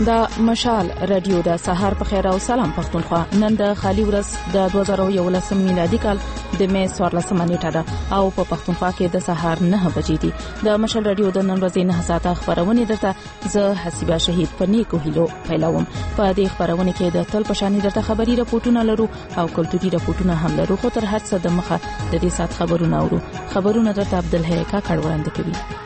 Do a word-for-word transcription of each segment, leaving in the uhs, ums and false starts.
د مشال رادیو د سهار په خیر او سلام پښتونخوا. نن د خالي ورځ د دوه زره یولس میلادي کال د مې څوارلسمه نیټه ده او په پښتونخوا کې د سهار نه بجې دي. د مشال رادیو د نن ورځې نه ساعته خبرونه درته زه حسیبه شهید په نیکو هیلو پیلوم. په دې خبرونه کې د تل پشانې درته خبري راپورټونه لرو او کلتوري راپورټونه هم لرو. خو تر هر څه د مخه د دې سات خبرونه اورو. خبرونه درته عبدالحی کا کډ وړاندې کوي.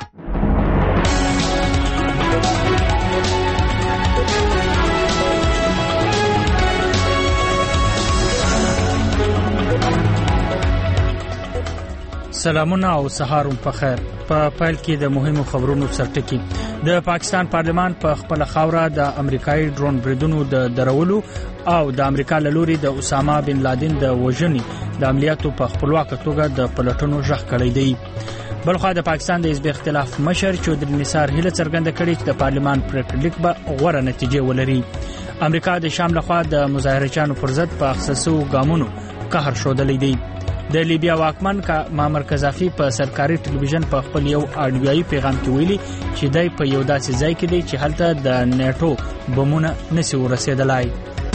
سلامونه او سهارون په خیر. په پایل کې د مهمو خبرونو سرټکی. د پاکستان پارلمان په خپل خاوره د امریکایي ډرون بریدونو د درولو او د امریکا له لوري د اسامه بن لادن د وژنې د عملیاتو په خپلواک توګه د پلټنو ژغ کړی دی. بلخو د پاکستان د حزب اختلاف مشر چودري نثار هله څرګنده کړې چې د پارلمان پریکړه لیک به غوړه نتیجه ولري. امریکا د شام لخوا د مظاهرچیانو پر ضد په اخصاصو ګامونو قهر شودلې دی. د لیبیا واکمن کا مامر قذافي په سرکاري ټلویزیون په خپل یو اډیوایي پیغام کې ویلي چې دای په یو داسې ځای کې دی چې هلته د نیټو بمونه نسی ورسېدلای.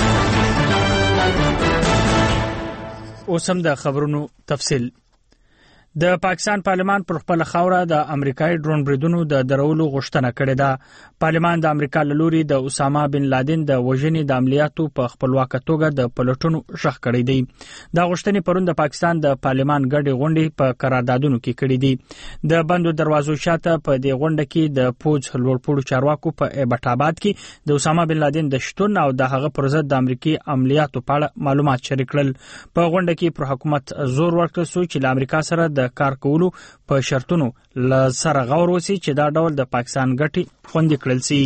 اوسم د خبرونو تفصیل. د پاکستان پارلمان پر خپل خاوره د امریکایي ډرون بریدونو د درولو غوښتنه کړې ده. پارلمان د امریکا له لوري د اسامه بن لادن د وژنې د عملیاتو په خپلواک توګه د پلټنو ژغ کړی دی. دا غوښتنې پرون د پاکستان د پارلمان ګډې غونډې په قراردادونو کې کړې دي. د بندو دروازو شاته په دې غونډه کې د پوز لوړپوړو چارواکو په ایبټ آباد کې د اسامه بن لادن د شتون او د هغه پر ضد د امریکای عملیاتو په اړه معلومات شریک کړل. په غونډه کې پر حکومت زور ورکړل شو چې د امریکا سره د کار کولو په شرطونو ل سره غور وسی چې دا ډول د پاکستان ګټي خوندي کړل سي.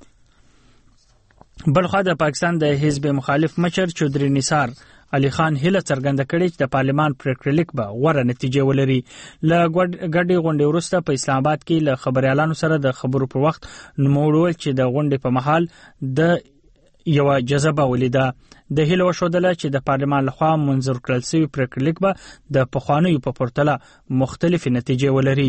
بلخو د پاکستان د حزب مخالف مشر چودري نثار علي خان هله څرګنده کړې چې د پارلمان پریکړه لیک به غوړه نتیجه ولري. ل ګډي غونډې وروسته په اسلام آباد کې له خبريالانو سره د خبرو پر وخت نوموړ چې د غونډې په محل د یو جذبه ولیده. د هیله وشودله چې د پارلمان لخوا منظور کړل شوی پریکړه لیک به د پخوانیو په پرتله مختلفې نتیجې ولري.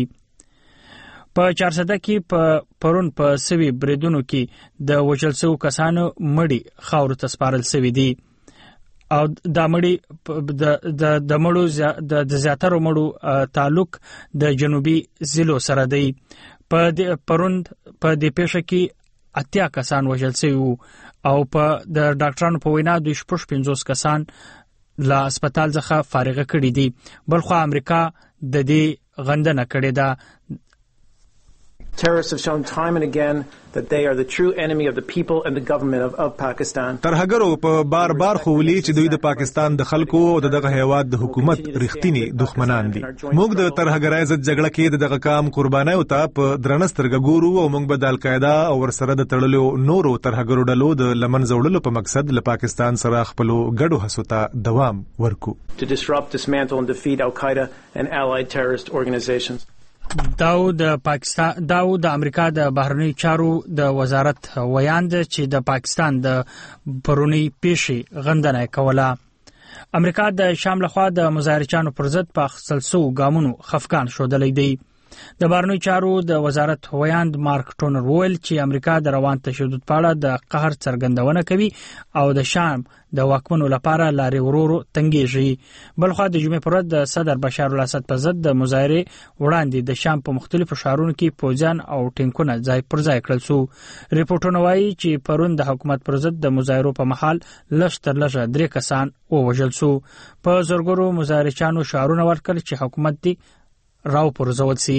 په چارسده کې په پرون په سوي بریدونو کې د وژل شوو کسانو مړي خاور ته سپارل شوی دي او د مړي د د مړو د زیاتره مړو تعلق د جنوبي ضلعو سره دی. په پرون په دې پیښه کې اتیا کسان وژل شوي وو او په د ډاکټرانو په وینا د شپږ پنځوس کسان له هسپتال څخه فارغ کړي دي. بلخو امریکا د دې غندنه کړې ده. Terrorists have shown time and again that they are the true enemy of the people and the government of, of Pakistan. ترهګرو په بار بار خولي چې دوی د پاکستان د خلکو او دغه هیواد د حکومت رښتینی دښمنان دي. موږ د ترهګرای ضد جګړه کې دغه کام قربانای او ته په درنسترګ ګورو او موږ به د القاعده او ورسره د تړلو نورو ترهګرو ډلو د لمن زوړلو په مقصد له پاکستان سره خپل ګډو هڅو ته دوام ورکو. To disrupt, dismantle and defeat Al-Qaeda and allied terrorist organizations. داو د پاکستان داو د امریکا د بهرنی چارو د وزارت ویاند چې د پاکستان د پرونی پیښې غندنه کوله. امریکا د شام لخوا د مظاهرچیانو پر ضد په خپلسو ګامونو خفقان شودلې دی. د بهرنی چارو د وزارت ویاند مارک ټونر ویل چې امریکا د روان تشدد په اړه د قهر څرګندونه کوي او د شام د واکمنو لپاره لارې ورورو تنګیږي. بلخو د جمعې پر ورځ د صدر بشار الاسد په ضد د مظاهره وړاندې د شام په مختلفو ښارونو کې پوځیان او ټینکونه ځای پر ځای کړل شو. ریپورتونه وایي چې پرون د حکومت پر ضد د مظاهرو په محل لږ تر لږه درې کسان ووژل شو. په زورګورو مظاهرچیانو شعارونه ورکړل چې حکومت دی راو پرځول سي.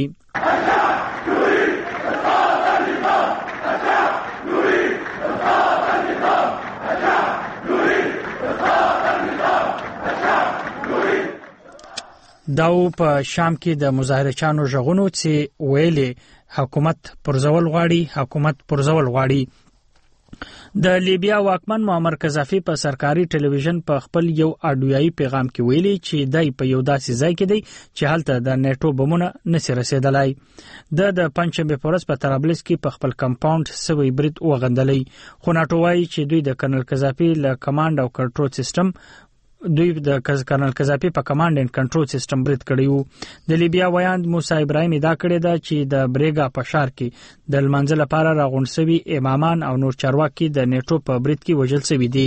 داو په شام کې د مظاهرچیانو ژغونو چې ویلي حکومت پرځول غواړي حکومت پرځول غواړي. د لیبیا واکمن معمر قذافي په سرکاري ټلویزیون په خپل یو اډیوایي پیغام کې ویلي چې دای په یو داسې ځای کې دی چې هلته د نیټو بمونه نسی رسیدلای. د د پنځمبه پورس په طرابلس کې په خپل کمپاوند سوي برید وغندلې. خو ناټو وايي چې دوی د کرنل قذافي له کمانډ او کنټرول سیستم دوی د کرنل قذافي په کمانډ اند کنټرول سیستم برید کړی وو. د لیبیا ویاند موسی ابراهیم دا کړی دا چې د بریګا په ښار کې د لمانځه لپاره راغونډ شوي امامان او نور چارواکي د نیټو په برید کې وژل شوي دي.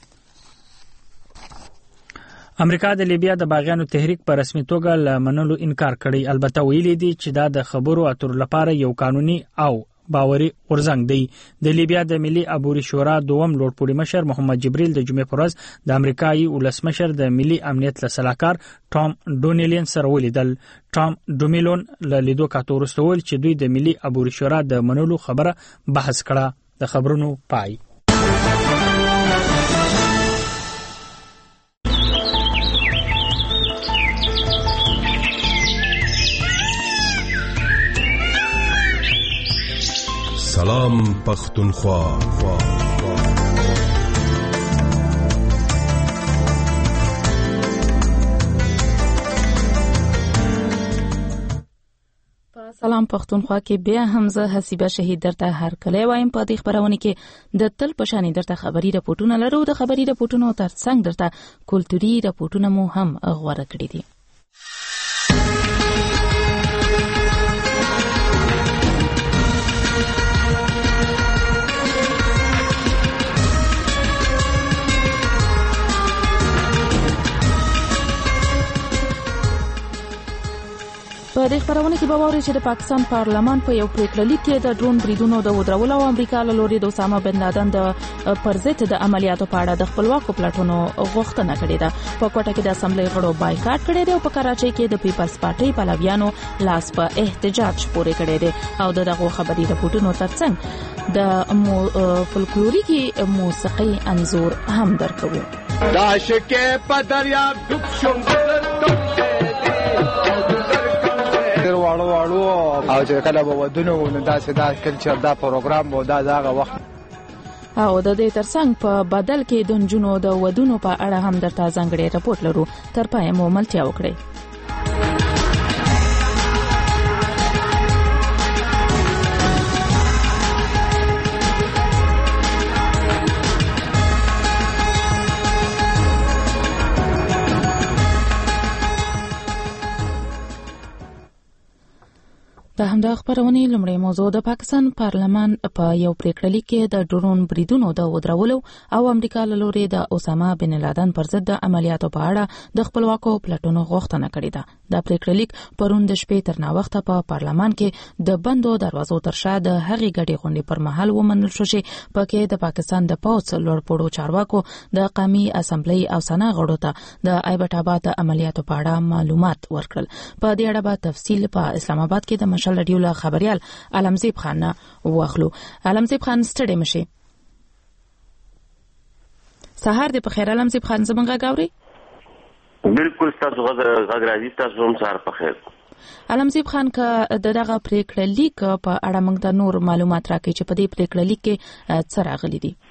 امریکا د لیبیا د باغیانو تحریک په رسمي توګه لمنلو انکار کړی. البته ویلي دي چې دا د خبرو اترو لپاره یو قانوني او باوري ورزنګ دی. د لیبیا د ملي عبوري شورا دوم لوړپوړي مشر محمد جبريل د جمعې پر ورځ د امریکایي ولسمشر د ملي امنیت له سلاکار ټام ډونیلین سره ولیدل. ټام ډومیلون له لیدو کاتو وروسته ویل چې دوی د ملي عبوري شورا د منلو خبره بحث کړه. د خبرونو پای. سلام پختونخوا. سلام پختونخوا کې بیا هم زه حسیبه شهید درته هر کله وایم. په دې خبرونه کې د تل پشانې درته خبري راپورټونه لرو. د خبري راپورټونو ترڅنګ درته کلتوري راپورټونه مو هم غوړه کړی دي. په دې خبرونه کې به ووري چې د پاکستان پارلمان په یو پریکړلیک کې د ډرون بریدونو د ودرولو او امریکا له لوري د اسامه بن لادن د پرځت د عملیاتو په اړه د خپلواکو پلاټونو غوښتنه کړې ده. په کوټه کې د اسمبلی غړو بایکاټ کړی دی او په کراچۍ کې د پیپلز پارټي پلویانو لاس په احتجاج پورې کړی دی. او دغه خبري راپورټونو ترڅنګ د فولکلوریکي موسیقي انزور هم درکوي. داشکه په دریاب ډوب شوم واړو واړو او چې کله به ودونه ونه داسې دا کلچر دا پروګرام و دا دغه وخت. او د دې ترڅنګ په بدل کې د نجونو د ودونو په اړه هم درته ځانګړي راپورټ لرو. تر پای مو ملتیا وکړئ. د همدا خبرونه لمړی موضوع د پاکستان پارلمان په یو پریکړلیک کې د ډرون بریدونو د ودرولو او امریکا له لوري د اسامه بن لادن پر ضد د عملیاتو په اړه د خپلواکو پلاټونو غوښتنه کړې ده. د پریکړلیک پرون د شپې تر ناوخته په پارلمان کې د بندو دروازو تر شا د هغې ګډې غونډې پر مهال ومنل شو چې پکې د پاکستان د پوځ لوړپوړو چارواکو د قومي اسمبلی او سنا غړو ته د ایبټ آباد عملیاتو په اړه معلومات ورکړل. په دې اړه به تفصیل په اسلام آباد کې د مشال رادیو له خبريال علمزیب خان واخلو. علمزیب خان ستړي مشي. سهار دې په خیر علمزیب خان زمونږه غاوري. بالکل تاسو غږ راځي تاسو هم سهار په خیر. علمزیب خان که دغه پریکړلیک په اړه موږ ته نور معلومات راکړي چې په دې پریکړلیک کې څه راغلي دي.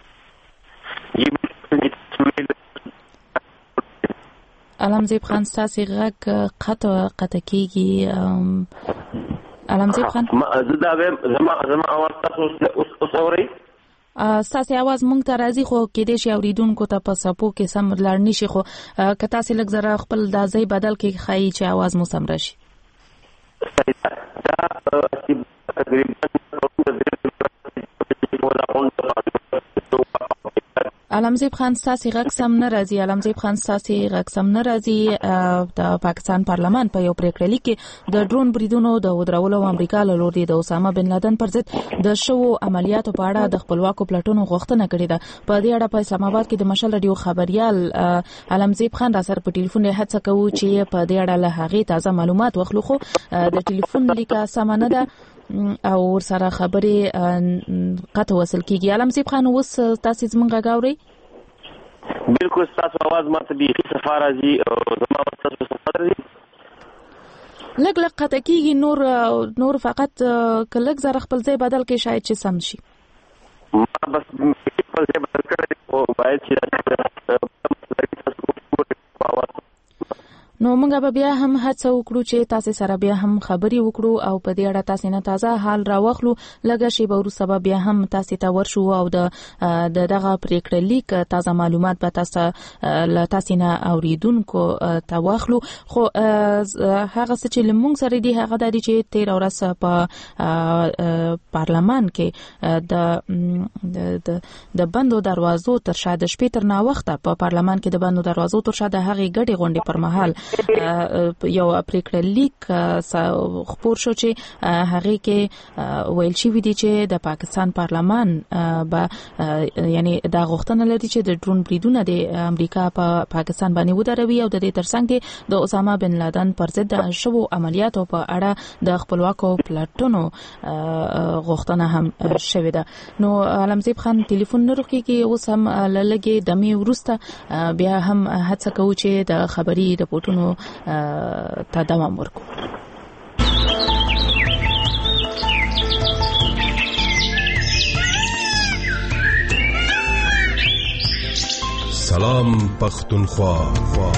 علمزیب خان ستاسو غږ قطع قطع کیږي. علمزیب خان زدا زما زما اواز تاسو اوس اورئ؟ ستاسو اواز مونږ ته راځي خو کې دې شي اوریدونکو ته په سپو کې سم لړ نشي خو که تاسو لږ زره خپل د ځای بدل کې خای چې اواز مو سم راشي. علمزیب خان ستاسو غږ سم نه راځي. علمزیب خان ستاسو غږ سم نه راځي. د پاکستان پارلمان په یو پریکړلیک کې د ډرون بریدونو د ودرولو امریکا له لوري د اسامه بن لادن پر ضد د شو عملیاتو په اړه د خپلواکو پلاټونو غوښتنه کړې ده. په دې اړه په اسلام آباد کې د مشال رادیو خبريال علمزیب خان را سره په ټلیفون هڅه کوي چې په دې اړه له هغه تازه معلومات واخلو خو د ټلیفون لیکه سم نه ده او سره خبرې قطع وصل کیږي. علمزیب خان اوس تاسو زمونږه غاوري؟ بالکل تاسو आवाज ماته به سفاره زی او زما تاسو سفاره زی لګ لګ قطع کیږي. نور نور فقط کلک زره خپل ځای بدل کې شاید چې سم شي. ما بس خپل ځای بدل کړی او باید چې نو موږ به بیا هم هڅه وکړو چې تاسو سره بیا هم خبري وکړو او په دې اړه تاسو نه تازه حال راوخلو. لږه شی به وروسته بیا هم تاسو ته ورشو او د دغه پریکړه لیک تازه معلومات به تاسو له تاسو نه اوریدونکو ته واخلو. خو هغه څه چې لمونږ سره دی هغه د چې تیر ورځ په پارلمان کې د د بندو دروازو تر شا د شپې تر نا وخته په پارلمان کې د بندو دروازو تر شا د هغې ګډې غونډې پر مهال یو پریکړه لیک خپور شو چې هغه کې ویل شوی دی چې د پاکستان پارلمان به یعنی دا غوښتنه لري چې د ډرون بریدونه د امریکا په پاکستان باندې ودروي او د دې ترڅنګ دی د اسامه بن لادن پر ضد شوو عملیاتو په اړه د خپلواکو پلاټونو غوښتنه هم شوې ده. نو علمزیب خان ټلیفون نه روکيږي، اوس هم لږه دمه ورسته بیا هم هڅه کوو چې د خبري رپورټونو ته دوام ورکړو. سلام پختونخوا.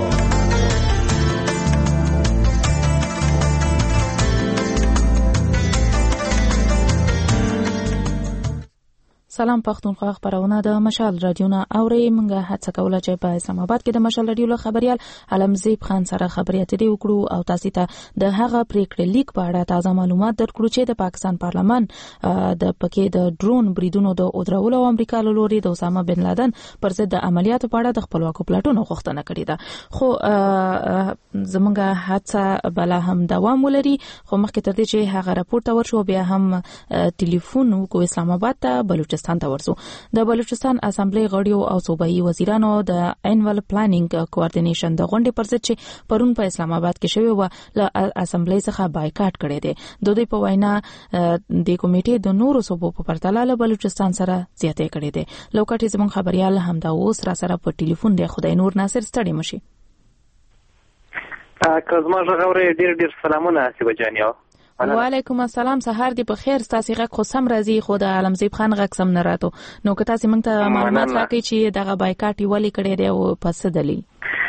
سلام پختونخوا خبرونه د مشال رادیو نه اوري. موږ هڅه کوله چې په اسلام آباد کې د مشال رادیو له خبريال علمزیب خان سره خبرې اترې وکړو او تاسو ته د هغه پریکړه لیک په اړه تازه معلومات درکړو چې د پاکستان پارلمان د پکې د ډرون بریدونو د اودرولو او امریکا له لوري د اسامه بن لادن پر ضد د عملیاتو په اړه د خپلواکو پلاټونو غوښتنه کړې ده. خو زموږ هڅه بل هم دوام ولري. خو مخکې تر دې چې هغه راپورټ ورشو بیا هم ټلیفون وکړو اسلام آباد ته بلوچستان ته ورسو. د بلوچستان اسمبلی غړیو او صوبایي وزیرانو د انوال پلانینګ کوارډینیشن د غونډې پر ضد چې پرون په اسلام آباد کې شوی و له اسمبلی څخه بایکاټ کړی دی. د دوی په وینا د کمیټې د نورو صوبو په پرتله له بلوچستان سره زیاتې کړې دي. لوکټي زموږ خبريال همدا اوس را سره په ټلیفون دی. خدای نور ناصر ستړي مشي. کزما غوړې ډېر ډېر سلامونه سیبجانیو. وعلیکم السلام. سحر دی په خیر. تاسو غږ خو سم راځي خو د علمزیب خان غږ سم نه راته. نو که تاسو موږ ته معلومات راکړئ چې دغه بایکاټ ولې کړی دی او په څه دلیل؟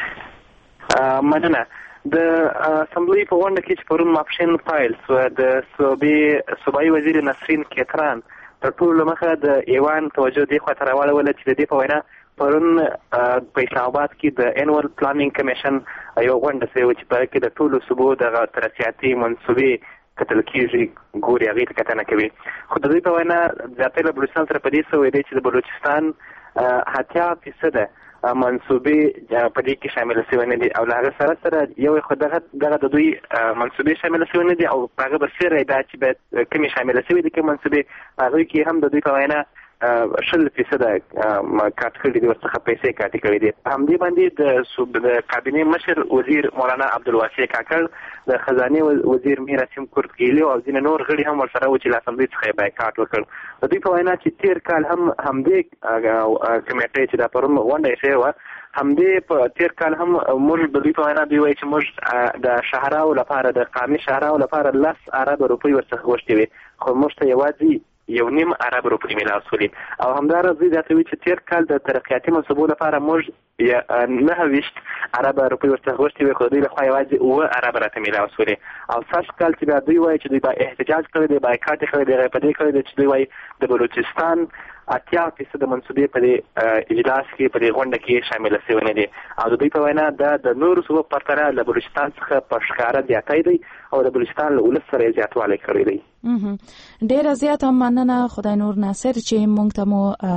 مننه. د اسمبلی په غونډه کې چې پرون ماپښین پیل سو د صوبې صوبایي وزیر نسرین کیتران تر ټولو مخه د ایوان توجه دی خو تر واړول چې د دې په وینا پرون په اسلام آباد کې د انوال پلانینګ کمیشن یو غونډه شوې چې په کې د ټولو صوبو د ترسیاتي منصوبې کتل کېږي ګوري هغه ته کتنه کوي. خو د دې په وینا ځاتې له بلوچستان سره په دې سوې دی چې د بلوچستان اتیا فیصد منصوبې په دې کې شامل شوی نه دي او هغه سره سره یو خو دغه دغه د دوی منصوبې شامل شوی نه دي او هغه به سره دا چې به کومې شامل شوی دي کوم منصوبې هغه کې هم د دوی په وینا شل فیصد کاټ کړي دي ورڅخه پیسې کاټي کړي دي. همدې باندې د صوب د کابینې مشر وزیر مولانا عبدالواسع کاکړ د خزانه وزیر میر اسیم کورتګیلی او ځینې نور غړي هم ورسره و چې له اسمبلی څخه بایکاټ وکړ. د دوی په وینا چې تیر کال هم همدې کمیټې چې د پرون غونډه شوې وه همدې په تیر کال هم موږ د دوی په وینا دوی وایي چې موږ د شهراو لپاره د قامي شهراو لپاره لس ارب روپۍ ورڅخه غوښتې وې خو موږ ته یوازې یو نیم ارب روپۍ میلاو شولې او همداراز دا کوي چې تیر کال د ترقیاتي منصوبو لپاره موږ نه ویشت ارب روپۍ ورڅخه غوښتې وې خو دوی له خوا یوازې اووه ارب راته میلاو شولې او سږ کال چې بیا دوی وایي چې دوی به احتجاج کړی دی بایکاټ یې کړی دی په دې کړی دی چې دوی وایي د بلوچستان اتیا فیصد منصوبې په دې اجلاس کې په دې غونډه کې شامل شوي نه دي او د دوی په وینا دا د نورو صوبو په پرتله له بلوچستان څخه په ښکاره زیاتی دی او د بلوچستان له ولس سره یې زیاتوالی کړی دی. ډېره زیاته مننه خدای نور ناصر چې موږ ته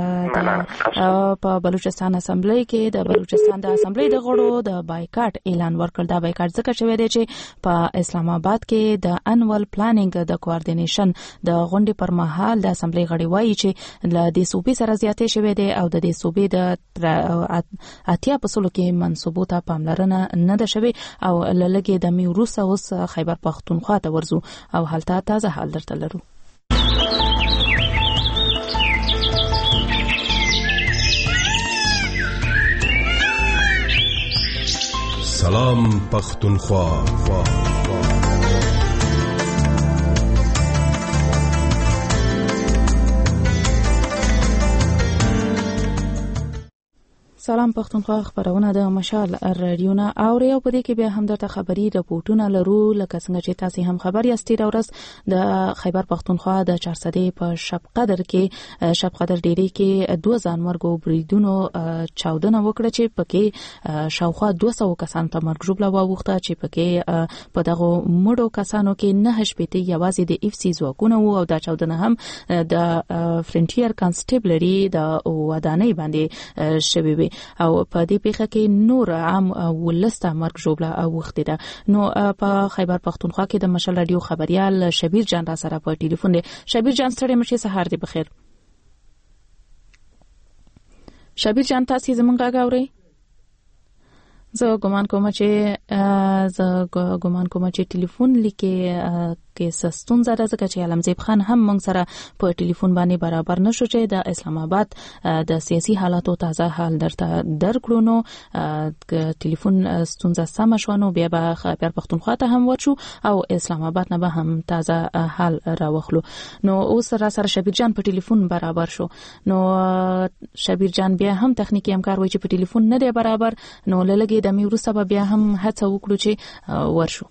مو په بلوچستان اسمبلی کې د بلوچستان د اسمبلی د غړو د بایکاټ اعلان ورکړ. دا بایکاټ ځکه شوی دی چې په اسلام آباد کې د انوال پلانینګ د کوارډینیشن د غونډې پر مهال د اسمبلی غړي وایي چې له دې صوبې سره زیاتې شوی دی او د دې صوبې د اتیا په سلو کې منصوبو ته پاملرنه نه ده شوې او لږې د مې وروسته اوس خیبر پختونخوا ته ورځو او هلته تازه حال درته لرو. سلام پختونخوا. سلام پښتونخوا خبرونه د مشال رادیو نه اوري او په دې کې به هم درته خبري رپورټونه لرو لکه څنګه چې تاسو هم خبر یاستئ دا ورځ د خیبر پښتونخوا د چهار سده په شب قدر کې شب قدر ډيري کې دوه ځانمرګو بریدونو چاودنه وکړه چې پکې شاوخوا دوه سوه کسان ته مرګ ژوبله واوخته چې پکې په دغه مړو کسانو کې نه شپېته یوازې د اف سي ځواکونه او د چاودنه هم د فرنټیر کانسټیبلري د ودانۍ باندې شوی وي او په دې پیښه کې نور عام ولسته مرګ ژوبله اوخته ده. نو په خیبر پښتونخوا کې د مشال رادیو خبريال شبیر جان را سره په ټلیفون دی. شبیر جان ستړي مشه سهار دی بخیر. شبیر جان تاسو زمونږ غاوري؟ زه ګمان کوم چې زه ګمان کوم چې ټلیفون لیکي کې سستون زره ځکه چې علمزیب خان هم موږ سره په ټلیفون باندې برابر نشو چې د اسلام آباد د سیاسي حالاتو تازه حال درته درکړو. نو ټلیفون ستونزه سم شونه بیا به خبر پښتونخوا ته هم ورشو او اسلام آباد نه به هم تازه حال راوخلو. نو اوس را سره شبیر جان په ټلیفون برابر شو. نو شبیر جان بیا هم تخنیکی همکار وای چې په ټلیفون نه دی برابر. نو لږه د میورو سبب بیا هم هڅه وکړو چې ورشو.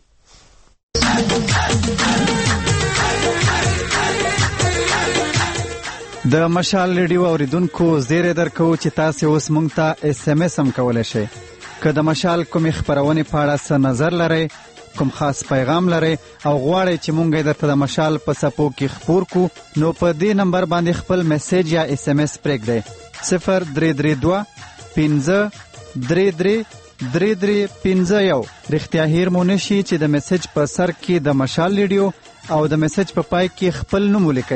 د مشال ریډیو اوریدونکو زیری درکو چې تاسو اوس مونږ ته اس ام اس هم کولای شئ. که د مشال کومې خبرونه په اړه څه نظر لرئ، کوم خاص پیغام لرئ او غواړئ چې مونږ درته د مشال په سپو کې خبر کو، نو په دې نمبر باندې خپل میسج یا اس ام اس پرېږدئ. صفر درې درې دوه پنځه درې درې درې درې پنځه یو. رښتیا هیر مو نشي چې د میسج په سر کې د مشال ریډیو او د میسج په پای کې خپل نوم ولیکئ.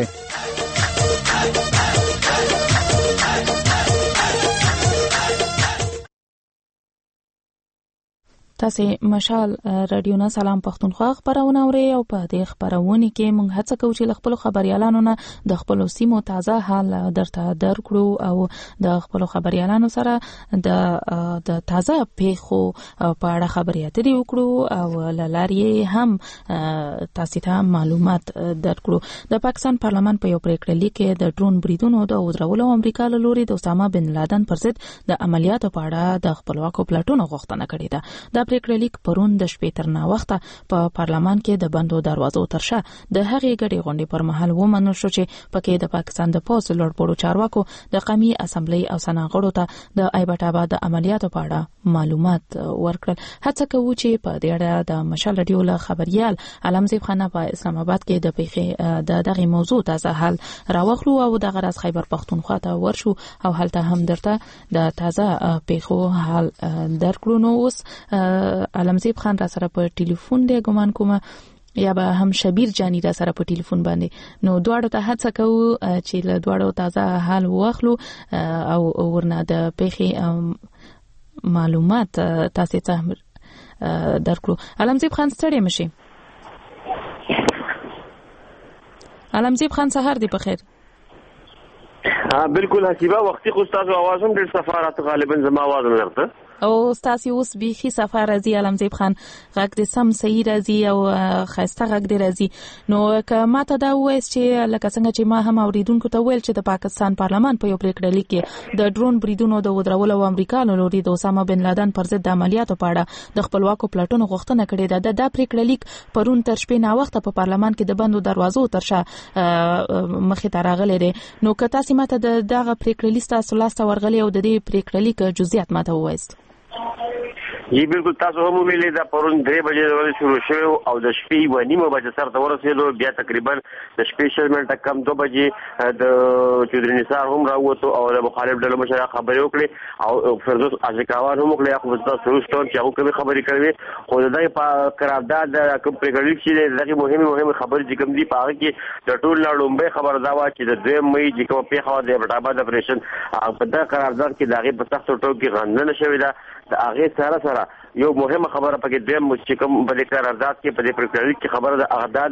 تاسو مشال رادیو نه سلام پښتونخوا خبرونه اوري او په دې خبرونه کې موږ هڅه کوو چې خپل خبريالانو نه د خپل سیمو تازه حال درته درکړو او د خپل خبريالانو سره د د تازه پیښو په اړه خبرې اترې وکړو او لارې هم تاسو ته معلومات درکړو. د پاکستان پارلمان په یو پریکړه لیکه د ډرون بریدونو د وزرولو امریکا له لوري د اسامه بن لادن پر ضد د عملیاتو په اړه د خپلواکو پلاټونو غوښتنه کړې ده. د پریکړه لیک پرون د شپې تر نه وخته په پارلمان کې د بندو دروازو ترشا د هغې غړي غونډې پر مهال ومنل شو چې پکې د پاکستان د پوز لوړپوړو چارواکو د قومي اسمبلی او سناغړو ته د ایبټ آباد د عملیاتو په اړه معلومات ورکړل. هڅه کوو چې په دې اړه د مشال رادیو له خبريال علمزیب خان په اسلام آباد کې د پیښې د دغه موضوع تازه حال راوخلو او د غرض خیبر پښتونخوا ته ورشو او هلته هم درته د تازه پیښو حال درکړو. نو اوس علمزیب خان را سره په ټلیفون دی ګمان کوم یا به هم شبیر جانی را سره په ټلیفون باندې. نو دواړو ته هڅه کوو چې له دواړو تازه حال واخلو او ورنه د پیښې معلومات تاسو ته درکړو. علمزیب خان ستړي مشي. علمزیب خان سهار دی بخیر. ها بالکل حسیبه وختي خو تاسو आवाज هم ډېر سفارت غالبا زما आवाज نه لرته او تاسو اوس بيخي سفر راځي علمزیب خان غږ د سم صحیح راځي او خاصه غږ دی راځي. نو که ماته دا وایس چې لکه څنګه چې ما هم اوریدونکو ته ویل چې د پاکستان پارلمان په یو پریکړه لیکي د ډرون بریدونو د ودرولو او امریکا له لوري د اسامه بن لادن پر ضد د عملیاتو په اړه د خپلواکو پلاټونو غوښتنه کړې ده. د دا پریکړه لیک پرون تر شپې نه وخت په پارلمان کې د بندو دروازو ترشا مخې ته راغلی دی. نو که تاسو ماته د دغه پریکړه لیست تاسو لاسته ورغلی او د دې پریکړه لیک جزئیات ماته وایست. جی بالکل تاسو هم ویلې دا پرون درې بجې ورځ شروع شو او د شپې و نیمه بجې سره ته ورسېدو. بیا تقریبا د شپې شل منټه کم دوه بجې د چودري نثار هم راووتو او د مخالف ډلو مشر خبرې وکړې او فردوس ازکاوان هم وکړې. خو تاسو روستون چې هغه کومې خبرې کوي خو دغه په قرارداد د کوم پریکړه چې دغه مهمه مهمه خبرې چې کوم دي په هغه کې د ټول لړومبه خبر دا و چې د دوه مې چې کوم پیښه د ایبټ آباد اپریشن په دغه قرارداد کې دغه په سخت ټوکی غندنه شوې ده. د هغه سره سره یو مهمه خبره پکې دیم چې کوم په دې قرارداد کې په دې پریکړه کې خبره ده هغه ده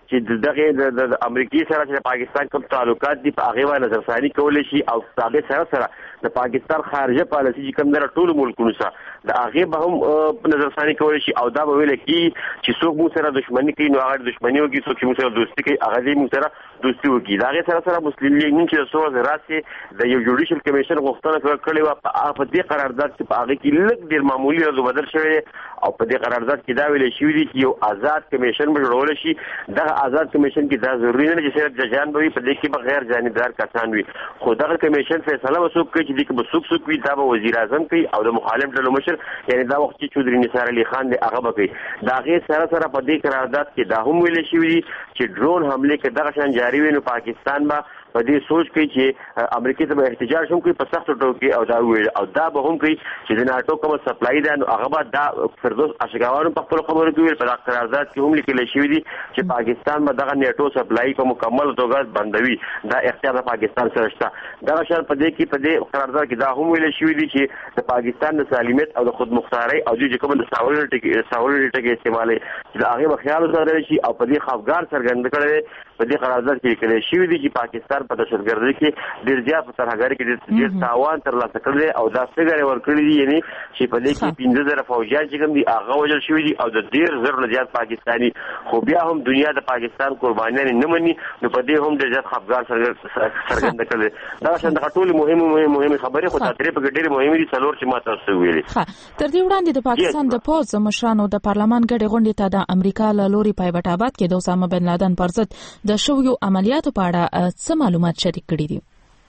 چې دغه د امریکای سره چې پاکستان کوم تعلقات دي په هغه باندې نظرثاني کولای شي او هغه سره سره د پاکستان خارجه پالیسي چې کوم در ټول ملکونو سره د هغه به هم نظرثاني کولای شي او دا به ویل کی چې څوک مو سره دښمنی کوي نو هغه دښمنی وکړي، څوک چې مو سره دوستي کوي هغه دې مو سره دوستي وکړي. دا هغه سره سره مسلم لیگ نن چې څو راسي د یو جوډیشل کمیشن غوښتنه کړې و په دې قرارداد چې په هغه کې لږ ډیر معمولی رد بدل شوی او په دې قرارداد کې دا ویل شوی دی چې یو آزاد کمیشن به جوړول شي. دا آزاد کمیشن کې دا ضروري نه چې صرف ججان به په دې کې بغیر جانبدار کسان وي، خو دا کمیشن فیصله وسوک کوي چې دغه بسوک سوک وي دا به وزیر اعظم کوي او د مخالف ډلو مشر یعنی دا وخت چې چودري نثار علي خان دی هغه به کوي. دا غیر سره سره په دې قرارداد کې دا هم ویل شوی دی چې ډرون حمله کې دغه شان جاری وي نو پاکستان به په دې سوچ کوي چې امریکا ته به احتجاج هم کوي په سخت ټوکې او دا ویل او دا به هم کوي چې د ناتو کوم سپلای ده نو هغه به دا فردوس اشګاوانو په خپل خبرو کې ویل په قرارداد کې هم لیکل شوی دی چې پاکستان به دغه نیټو سپلای په مکمل توګه بندوي. دا اختیار د پاکستان سره شته. دا شان په دې کې په دې قرارداد کې دا هم ویل شوی دی چې د پاکستان د سالمیت او د خودمختاري او د کوم د ساولټي ساولټي ټکی استعمالي چې هغه خیال سره شي او په دې خفګان څرګند کړي په دې قرارداد کې لیکل شوی دی چې پاکستان په دهشتګردۍ کې ډیر زیات په ترهګری کې ډیر تاوان ترلاسه کړی او دا څنګه ورکړي دي یعنی چې په دې کې پنځه زره فوجیان چې کوم دي هغه وژل شوی دي او د ډیر زر زیات پاکستانی خو بیا هم دنیا د پاکستان قربانیان نه مني نو په دې هم ډیر زیات خفګان څرګند کړي. دا څنګه ټول مهمه مهمه مهمه خبره خو تدریب کې ډیر مهمه دي څلور چې ما تاسو ویلي. تر دې وړاندې د پاکستان د پوز مشرانو د پارلمان غړي غونډې ته د امریکا له لوري پایبټ آباد کې د اسامه بن لادن پر ضد د شویو عملیاتو په اړه څه معلومات شریک کړي دي؟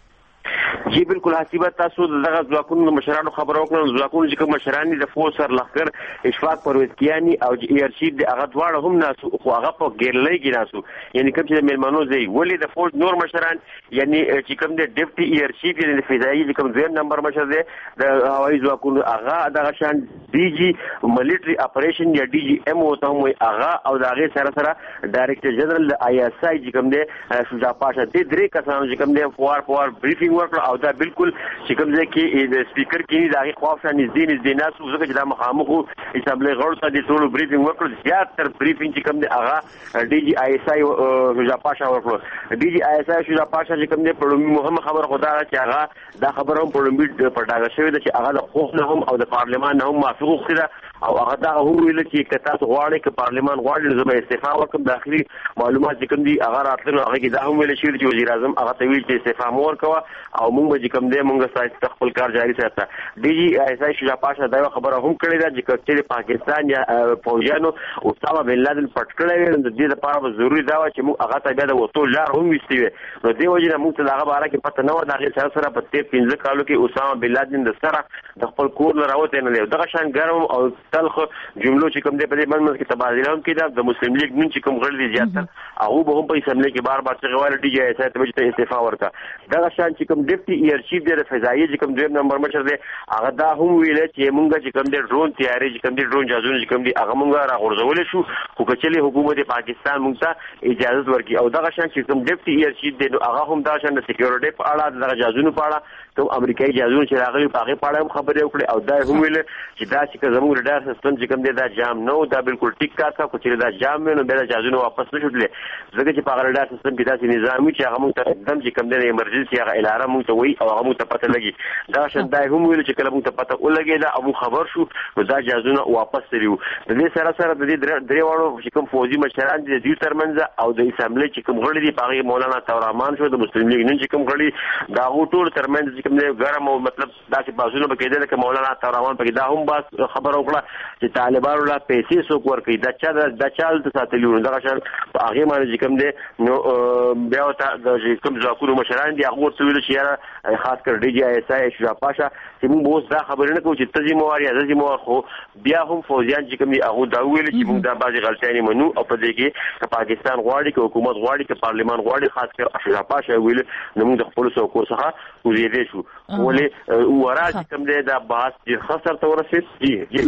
جی بالکل حسیبه تاسو دغه ځواکونو مشرانو خبرو کړو. ځواکونو چې کوم مشران دي د فوج سر لخر اشفاق پرویز کیانی او ایرشید د هغه دواړه هم ناسو خو هغه په ګیرلۍ کې ناسو یعنی کوم چې ملمنو زی ولی د فوج نور مشران یعنی چې کوم د ډیپټي ایرشید یعنی د فضائي چې کوم دویم نمبر مشر دی د هوایي ځواکونو هغه دغه شان ډي جی ملټري اپریشن یا ډي جی ام او ته هم هغه او د هغه سره سره ډایرکټر جنرال د آی اس آی چې کوم دی شجاع پاشا د درې کسانو چې کوم دی فوار فوار بریفینګ ورکړ او دا بالکل چې کوم ځای کې د سپیکر کې د هغه خواف شان نږدې نږدې ناسو ځکه چې دا مخامخو اسامبلی غړو ته د ټولو بریفینګ ورکړ. زیات تر بریفینګ چې کوم دی هغه ډي جی آی اس آی شجاع پاشا ورکړ. ډي جی آی اس آی شجاع پاشا چې کوم دی په لومړي مهمه خبره خو دا چې هغه دا خبره هم په لومړي په ډاګه شوې ده چې هغه د خوف نه هم او د پارلمان نه هم معافي غوښتې ده او هغه دا هم ویل چې که تاسو غواړئ که پارلمان غواړي زه به استعفا وکړم. داخلي معلومات چې کوم دي هغه راتلل هغه کې دا هم ویل شوي چې وزیر اعظم هغه ته ویل چې استعفا مو ورکوه او موږ به چې کوم دی موږ ستاسو خپل کار جاري ساته. ډي جی آی اس آی شجاع پاشا دا خبره هم کړې ده چې چې پاکستان یا فوجیانو اسامه بن لادن پټ کړی د دې لپاره ضروري دا و چې موږ هغه ته بیا د وټو لار هم وستي وي نو دی وجه نه موږ ته هغه باره کې پته نه و. دا غیر سره سره په دې پنځه کالو کې اسامه بن لادن د سره د خپل کور نه راوته نه دی. دغه شان ګرم او تلخ جملو چې کوم دی په دې باندې کې تبادله هم کېده. د مسلم لیگ نن چې کوم غړي دي زیاتره هغه به هم په اسمبلی کې بار بار څنګه وایي ډي جی آی اس آی ته استعفا ورکړه. دغه شان چې کوم ډیپټي ایرشیف دی د فضائي چې کوم دویم نمبر مشر دی هغه دا هم ویل چې موږ چې کوم دی ډرون تیاری چې کوم دی ډرون جازونه چې کوم دی هغه موږ راغورځول شو خو کچلي حکومت پاکستان موږ ته اجازه ورکړي. او دغه شان چې کوم ډیپټي ایرشیف دی نو هغه هم دا شان د سکیورټي په اړه دغه جازونه په اړه کوم امریکایي جازونه چې راغلي په هغه په اړه هم خبرې وکړي او دا هم ویل چې دا چې زموږ رډار سیستم چې کوم دی دا جام نو دا بالکل ټیک کار کا چې دا جام نو به دا جازونه واپس نشوډلې ځکه چې په هغه رډار سیستم کې داسې نظام چې هغه موږ ته एकदम چې کوم دی ایمرجنسي هغه الارم موږ ته وایي او هغه موږ ته پته لګي. دا شان دا هم ویل چې کله موږ ته پته ولګي دا ابو خبر شو نو دا جازونه واپس تریو. د دې سره سره د دې درې وړو چې کوم فوجي مشران دي د دې ترمنځ او د اسمبلی چې کوم غړي دي په مولانا تورمان شو د مسلم لیگ نن چې کوم غړي دا ټول ترمنځ چې کوم دی ګرم او مطلب داسې بازونه به کېدل چې مولانا تورمان په دا هم باس خبر وکړه چې طالبانو لا پیسې څوک ورکړي دا چا د چال ته ساتلی و. دغه شان په هغه باندې چې کوم دی نو بیا ته د کوم ځواکونو مشران دي هغه ورته ویل چې یاره خاص کر ډي جی آی اس آی شجاع پاشا چې موږ اوس دا خبرې نه کوو چې ته ذمہوار یا زه ذمہوار خو بیا هم فوجیان چې کوم دي هغه دا ویل چې موږ دا بعضې غلطیانې منو او په دې کې پاکستان غواړي که حکومت غواړي که پارلمان غواړي خاص کر شجاع پاشا ویل نو موږ د خپلو څوکو څخه وزیدې شو ولې ورا چې کوم دی دا بحث ډېر ښه سرته ورسېد. جی جی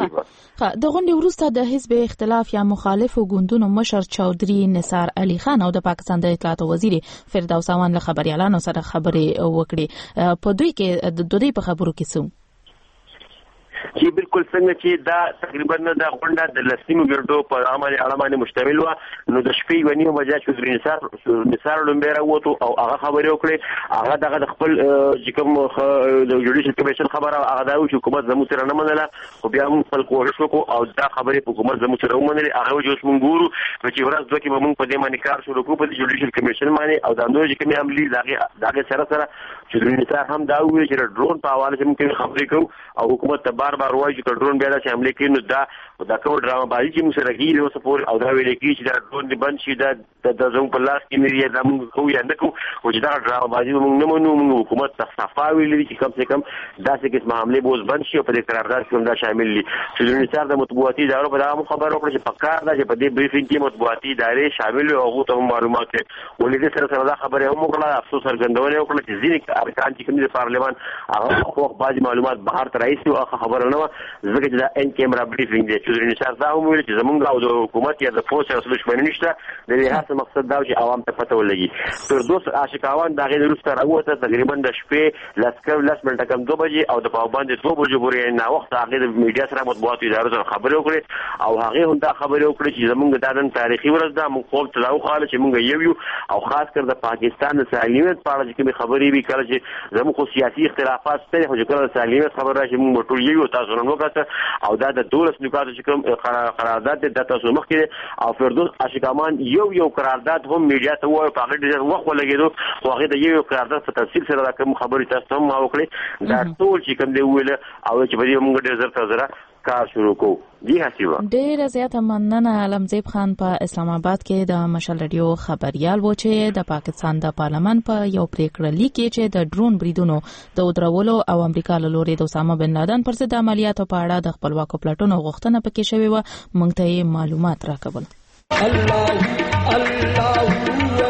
د غونډې وروسته د حزب اختلاف یا مخالفو ګوندونو مشر چودري نثار علي خان او د پاکستان د اطلاعاتو وزیر فردوس امان له خبريالانو سره خبرې وکړې. په دوی کې د دوی په خبرو کې څه چې بالکل څنګه چې دا تقریبا د غونډه د لسنیمو ګردو په عمل اړه باندې مشتمل و نو د شپې ونیو بجا چودري نثار نثار لومبه راوته او هغه خبرې وکړي هغه دغه خپل چې کوم د جوډیشل کمیشن خبره هغه دا چې حکومت زموږ سره نه منله خو بیا موږ خپل کوشش وکړو او دا خبرې حکومت زموږ سره ومنلې هغه چې اوس موږ ګورو چې ورځ دوه کې به موږ په دې باندې کار شروع کوو په جوډیشل کمیشن باندې او د نور چې کومې عملي دغه دغه سره سره چودري نثار هم دا وایي چې ډرون په حواله چې موږ خبرې کوو او حکومت ته بار بار وایي چې ډرون بیا داسې حملې کوي نو دا دا کوم ډرامه بازي چې موږ سره کېږي اوس پورې او دا ویل کېږي چې دا ډرون دې بند شي دا د زموږ په لاس کې نه دا موږ کوو یا نه کوو خو چې دا ډرامه بازي موږ نه منو موږ حکومت ته صفا ویلي چې کم سے کم داسې قسمه حملې به اوس بند شي او په دې قرارداد کې هم دا شامل دي چودري نثار د مطبوعاتي ادارو په دغه خبر وکړه چې په کار ده چې په دې بریفینګ کې مطبوعاتي ادارې شامل او هغو ته معلومات ولې دې سره سره دا خبره هم وکړه افسوس څرګندونه وکړه چې ځینې ارکان چې کوم د پارلمان هغه خو بعض معلومات بهر ته راځي او هغه خبره نه و ځکه چې دا ان کیمرا بریفینګ دی چودري نثار دا هم ویل چې زمونږ او د حکومت یا د فوج سره دښمني نشته د دې هڅه مقصد دا چې عوام ته پته ولګي فردوس عاشقاوان دا غیر وروسته راوته تقریبا د شپې لسکر لس منټه کم دوه بجې او د پابند دوه بجې پورې نه وخت هغه د میډیا سره مطبوعاتي ادارو سره خبرې وکړې او هغه هم دا خبرې وکړې چې زمونږ د نن تاریخي ورځ ده موږ خپل تلاو خاله چې موږ یو یو او خاص کر د پاکستان د سالمیت په اړه چې کومې خبرې وی کړل چې زموږ خو سیاسي اختلافات شته خو چې کله د سالمیت خبره راشي موږ ټول یو تاسو نن وکړه او دا د دولس نکات چې کوم قرارداد د تاسو مخکې او فردوس عاشقامان یو یو قرارداد هم میډیا ته وایي په هغه ډېر وخت ولګېدو خو هغه د یو یو قرارداد په تفصیل سره دا کوم خبرې تاسو هم ما وکړې دا ټول چې کوم دی ویل او چې په دې موږ ډېر زر تر زره کار شروع کوو جی حسیبه ډېر زیاته مننه علمزیب خان په اسلام آباد کې د مشال رادیو خبريال و چې د پاکستان د پارلمان په یو پریکړه لیکي چې د ډرون بریدونو د ودرولو او امریکا له لوري د اسامه بن لادن پر ضد عملیاتو په اړه د خپلواکو پلاټونو غوښتنه پکې شوې و موږ ته معلومات راکول الله الله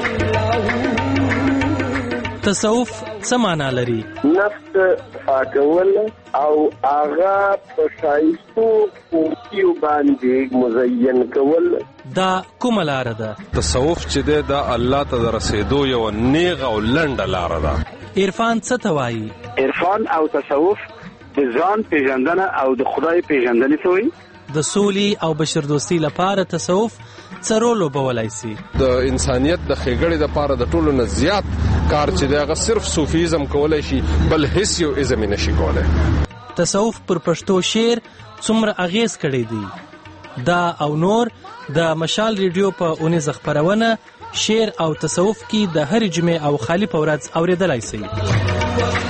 تصوف څه معنا لري؟ نفس پاکول او آغا په شایستو پوکیو باندې مزین کول دا کومه لار ده؟ تصوف چې ده د الله ته رسیدو یو نیغ او لنډه لار ده. عرفان څه ته وایي؟ عرفان او تصوف د ځان پیژندنه او د خدای پیژندنه ته وایي. د سولي او بشردوستي لپاره تصوف څه رول لوبولی سي؟ د انسانیت د ښېګړې دپاره د ټولو نه زیات کار چې دی هغه صرف صوفیزم کولی شي بل هیڅ یو ازم یې نشي کولی. تصوف پر پښتو شعر څومره اغیز کړی دی؟ دا او نور د مشال ریډیو په اونیزه خپرونه شعر او تصوف کې د هرې جمعې او خالي په ورځ اورېدلی سي.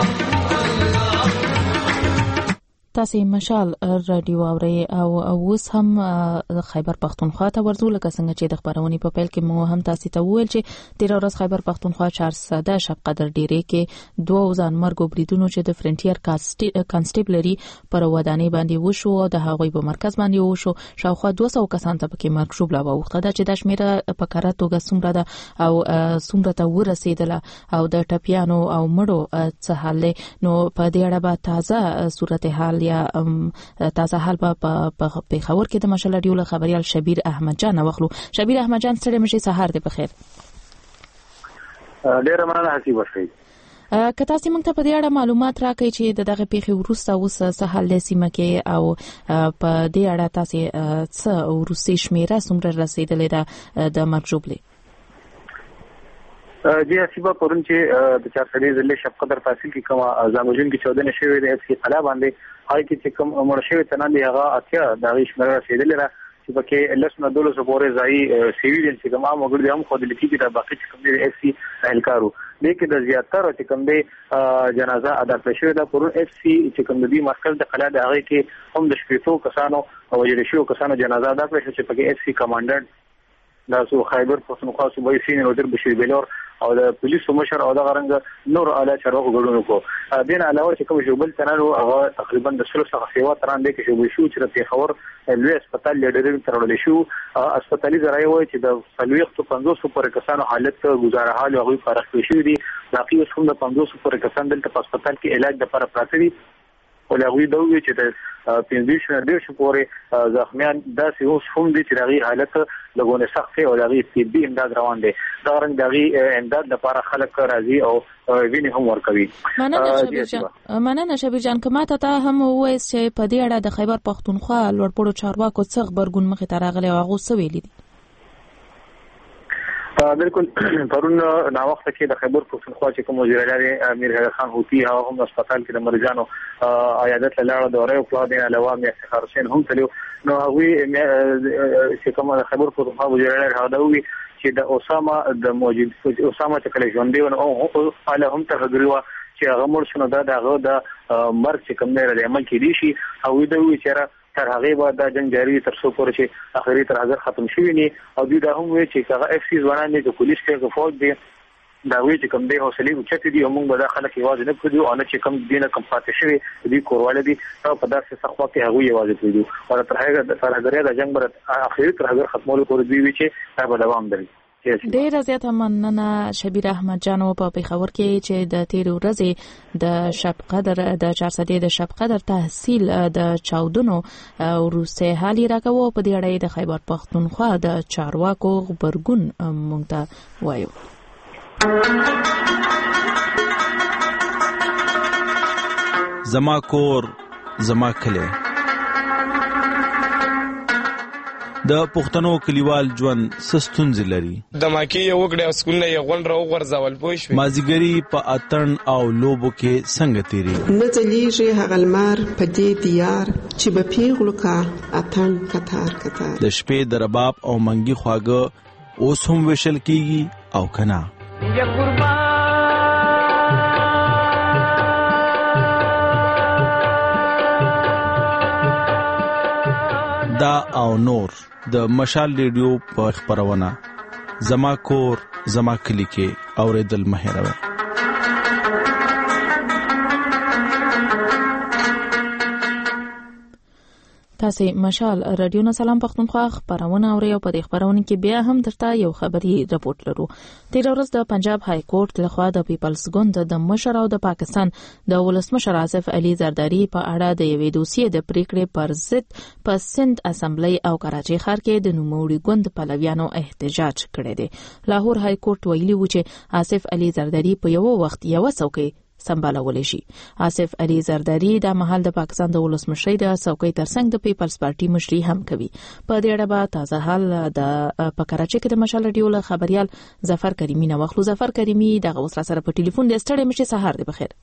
تاسو مشال رادیو اورئ او اوس هم خیبر پختونخوا ته ورځو لکه څنګه چې د خبرونې په پیل کې مو هم تاسو ته وویل چې تیر ورځ خیبر پختونخوا چهارسده شب قدر ډیرې کې دوه ځانمرګو بریدونو چې د فرنټیر کانسټیبلري پر ودانۍ باندې وشو او د هغوی په مرکز باندې وشو شاوخوا دوه سوه کسان ته پکې مرګ شوبله واوښته ده چې د شمیره په کره توګه څومره ده او څومره ته ورسېدله او د ټپیانو او مړو څه حال دی نو په دې اړه به تازه صورتحال یا تازه حال په پیښور کې د مشال رادیو له خبريال شبیر احمد جان واخلو. شبیر احمد جان ستړي مشي سهار دې په خیر. ډېر مننه حسیب وشي. که تاسو موږ ته په دې اړه معلومات راکړئ چې دغه پیښې وروسته اوس څه حال دی سیمه کې او په دې اړه تاسو څه وروستي شمیره څومره رسیدلې ده د مرګ ژوبلې؟ جی حسیبه پرون چې د چارسدې ضلع شب قدر فاصل کې کومه ځانوژن کې چودنه شوې د اف سی قلا باندې هاي کې چې کوم مړ شوی تنان دی هغه اتیا د شمیره رسیدلې را چې پکې لسنه دولس پورې ځای سیویل چې کومه موږ د هم خو د لیکي کې د باقي چې کوم دی اف سی اهلکارو لیکن د زیاتره چې کوم دی جنازه ادا شوې ده پرون اف سی چې کوم دی مرکز د قلا د هغه کې هم د شپږو کسانو او وجل شو کسانو جنازه ادا کړې چې پکې اف سی کمانډنټ دا سو خیبر پختونخوا صوبایي سینیور وزیر بشیر بلور او د پولیسو مشر او د غرنګ نور اعلی چارواکو ګډون وکړو. دین علاوه چې کوم جوبل تنانو هغه تقریبا د سلو څخه سیوا تران دی کې شوبې شو چې د پیښور لوی هسپتال لیډرینګ ترول شو هسپتالي ذرایع وایي چې د څلوېښت پنځوس پورې کسانو حالت گزاره حال او غوي فارغ شوي دي. باقي اوس هم د پنځوس پورې کسان دلته په هسپتال کې علاج لپاره پراته دي ولغوی دوی چې د پنځه شنه ډیر شو پورې زخمیان داسې اوس هم دي چې دغه حالت لګونه سخت او دغه طبي امداد روان دي دا رنګ دغه امداد لپاره خلک راځي او ویني هم ورکوي. مننه شبیر جان مننه شبیر جان کما ته هم وایي چې په دې اړه د خیبر پښتونخوا لوړپوړو چارواکو څخه خبرګون مخې ته راغلی او هغه څه ویلي دي. بالکل پرون نا وخت کې د خیبر پښتونخوا چې کوم وزیر اعلی امیر حیدر خان هوتی هغه هم هسپتال کې د مریضانو عیادت لاله دوره او په دې علاوه مې افتخار حسین هم تلو نو هغه چې کوم د خیبر پښتونخوا وزیر اعلی هغه دوی چې د اسامه د موجود اسامه چې کله ژوند دی او هغه هم تغذریوا چې هغه مړ شنو دا دغه د مرګ چې کوم نه لري عمل کې دي شي او دوی چې تر هغه بعد د جنگ جاری تر څو پورې چې اخري تر هغه ختم شوی نه او دوی دا هم وی چې هغه اف سی ځوانان د پولیس کې فوج دي دا وی چې کوم دی حوصله اوچته دي موږ به داخله کې واځ نه کړو او نه چې کوم دینه کوم پاتې شوی دي کورواله دي او په داسې څخه کې هغه یوازې کړو او تر هغه تر هغه د جنگ بر اخري تر هغه ختمول پورې دوی وی چې دا به دوام دري. ډیر زیات مننه شبیر احمد جان په پیښور کې چې د تیر ورځې د شب قدر د چارسدې د شب قدر تحصیل د چاودنو وروسته حالي راکوه په دې اړه د خیبر پښتونخوا د چارواکو خبرګون مونږ ته وایو. زما کور زما کلی د پښتنو کلیوال ژوند سستونځ لري د ماکي یو وګړي اسکول نه غون راو ورځول پوښ مازیګری په اتن او لوبو کې څنګه تیری نه ځلیږي هغلمار په دې دیار چې په پیغلو کا اتن کتار کتار د شپې د رباب او منګي خواګه اوس هم وشل کیږي او کنا یا قربان دا او نور د مشال ریډیو په خبرونه زما کور زما کلی کې اوریدل مهروي. تاسو مشال رادیو نه سلام پښتونخوا خبرونه اوري او په دې خبرونه کې بیا هم درته یو خبري رپورت لرو. تیر ورځ د پنجاب های کورټ لخوا د پیپلز ګوند د مشر او د پاکستان د ولسمشر آصف علي زرداری په اړه د یوې دوسیې د پریکړې پر ضد په سند اسمبلی او کراچي ښار کې د نوموړي ګوند پلویانو احتجاج کړی دی. لاهور های کورټ ویلي و چې آصف علي زرداری په یو وخت یو څوکۍ سمبالول شي. آصف علي زرداری د محل د پاکستان د ولسمشر د څوکۍ ترڅنګ د پیپلز پارټي مشري هم کوي. په دې اړه به تازه حال د په کراچي کې د مشال ریډیو له خبريال ظفر کریمی نه واخلو. ظفر کریمی دغه وسره سره په ټلیفون د ستړي مشي سهار دی بخیر.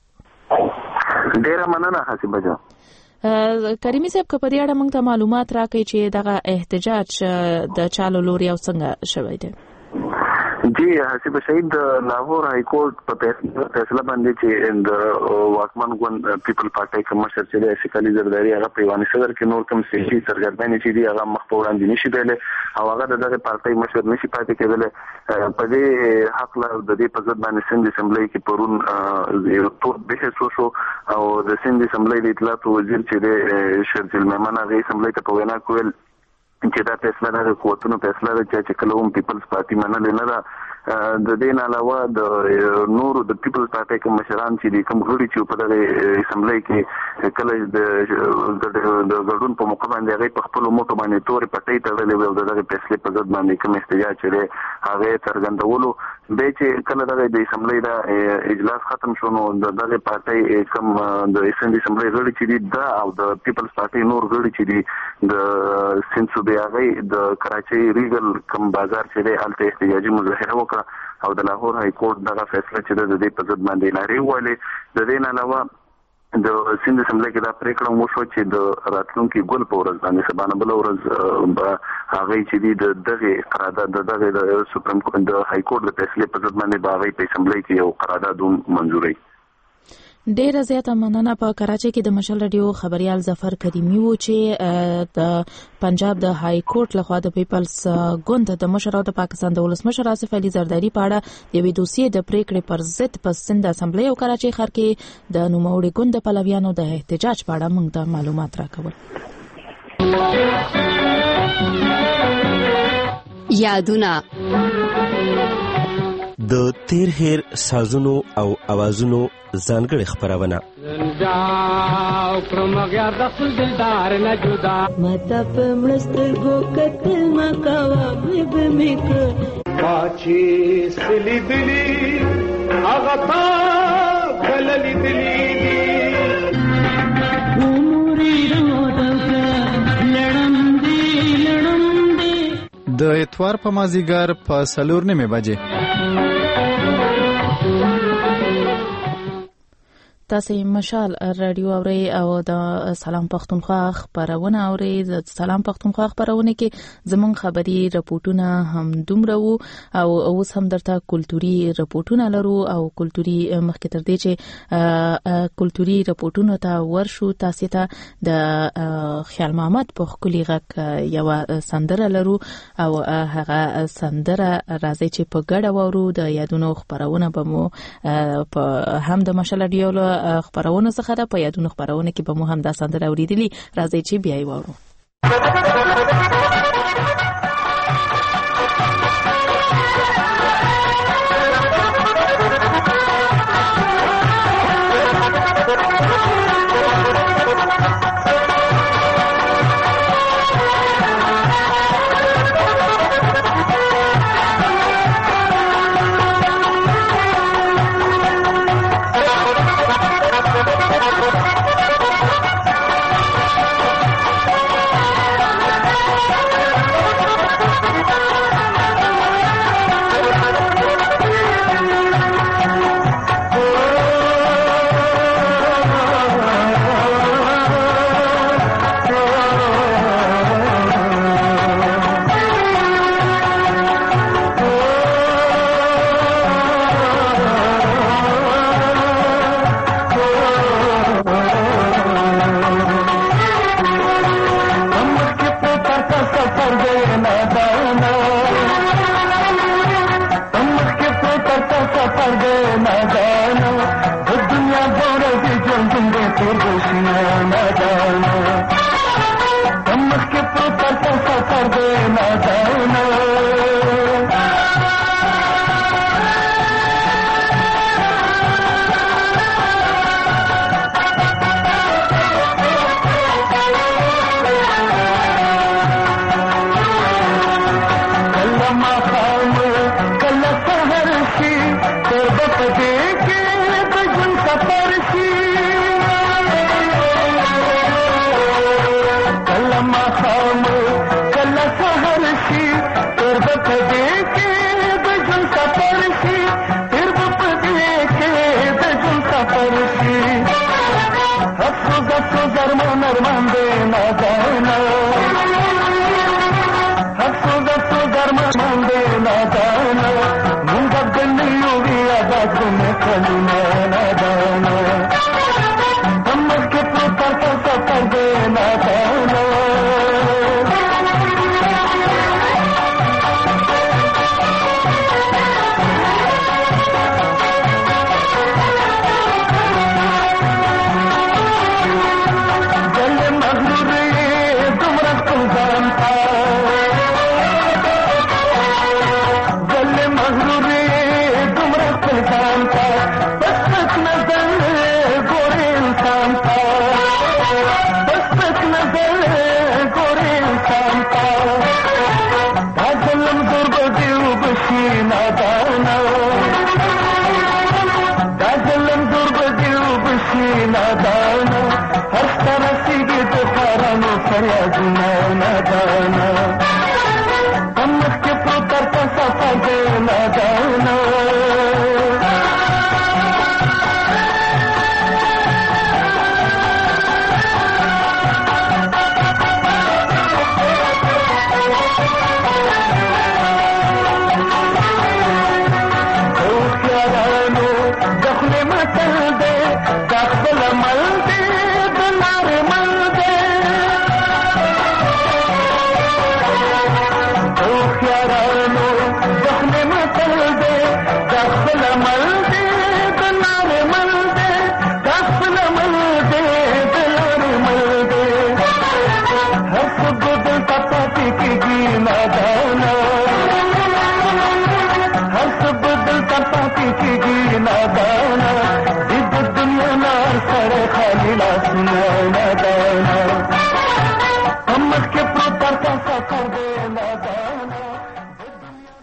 ډیره مننه حسیبه جان. کریمی صاحب په دې اړه موږ ته معلومات راکړئ چې دغه احتجاج د چالو لوري او څنګه شوی دی. جی حسیب شهید د لاهور های کورټ په فیصله باندې چې د واکمن ګوند پیپل پارټي کوم مشر چې د آصف علي زرداری هغه په ایوان صدر کې نور کوم سیاسي سرګردانۍ چې دی هغه مخ په وړاندې نشي دیل او هغه دغه پارټي مشر نشي پاتې کېدل په دې حق لا د دې په ضد باندې سند اسمبلی کې پرون یو تور بحث وشو او د سند اسمبلی د اطلاعات وزیر چې د شرجل میمن هغه اسمبلی ته په وینا کول چې دا فیصله د قوتونو فیصله ده چې کله هم پیپلز پارټي منل نه ده. د دې نه علاوه د نورو د پیپلز پارټي کوم مشران چې کوم غړي چې په دغه اسمبلی کې کله د د ګډون په موقع باندې هغه په خپل موټو باندې تورې پټۍ تړلې او دغه فیصله په ضد باندې کوم احتجاج چې هغه څرګندولو به چې کله دغه د اسمبلی دا اجلاس ختم شو نو دغه پارټي کوم د اسمبلی غړي چې دي دا او د پیپلز پارټي نور غړي چې دي د سنسو بیا غي د کراچي ریګل کم بازار چې دی الته احتجاجي مظاهره وکړه او د لاهور های کورټ دغه فیصله چې د دې په ضد باندې لاري وایي د دې نه علاوه د سند اسمبلی کې دا پریکړه مو شو چې د راتلونکي ګل په ورځ باندې سبانه بل ورځ به هغه چې دی د دغه قرارداد د دغه د سپریم کورټ د های کورټ د فیصلې په ضد باندې باغی په اسمبلی کې یو قرارداد منزوري. ډیر زیاته مننه. په کراچي کې د مشال ریډیو خبريال ظفر کریمی و چې د پنجاب د های کورټ لخوا د پیپلز ګوند د مشر او د پاکستان د ولسمشر آصف علي زرداری په اړه د یوې دوسیې د پریکړې پر ضد په سند اسمبلی او کراچي ښار کې د نوموړي ګوند د پلویانو د احتجاج په اړه موږ ته معلومات راکول. یادونه د تیر هیر سازونو او اوازونو ځانګړې خپرونه ماته په مړسترګو کتل مکوه به مې کړه ما چې سلیدلي هغه تا کله لیدلي دي د اتوار په مازیګر په څلور نیمې بجې تاسو مشال رادیو اوري او د سلام پښتونخوا خبرونه اوري د سلام پښتونخوا خبرونه کې زمون خبري رپورټونه هم دومره وو او اوس هم درته کلتوري رپورټونه لرو او کلتوري مخکې تر دې چې کلتوري رپورټونه ته ورشو تاسو ته د خیال محمد په خولي غک یو سندره لرو او هغه سندره راځي چې په ګډه وورو د یادونو خبرونه به مو په هم د مشال رادیو خبرونه څخه د په یادونو خبرونه کې به مو هم د سندره اوریدلی راځي چې بیا یې وورو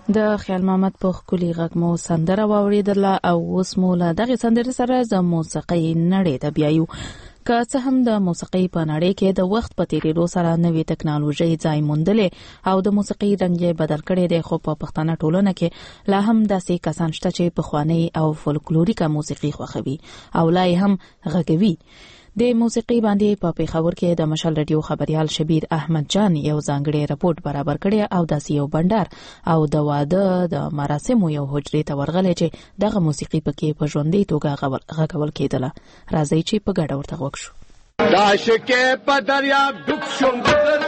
د خیال محمد په خولي غږ مو سندره واوریدله او اوس مو له دغه سندرې سره د موسیقۍ نړۍ ته بیایو. که څه هم د موسیقۍ په نړۍ کې د وخت په تیریدو سره نوې ټکنالوژي ځای موندلې او د موسیقۍ رنګ یې بدل کړی دی، خو په پښتنه ټولنه کې لا هم داسې کسان شته چې پخوانۍ او فولکلوریکه موسیقي خوښوي او لا یې هم غږوي. د موسیقي باندې په پیښور کې د مشال رادیو خبريال شبیر احمد جان یو ځانګړی راپورټ برابر کړی او داسې یو بندر او د واده د مراسمو یو حجرې ته ورغلی چې دغه موسیقي پکې په ژوندۍ توګه غږول کېدله. راځئ چې په ګډه ورته غوږ شو. داشکه په دریاب ډوب شوم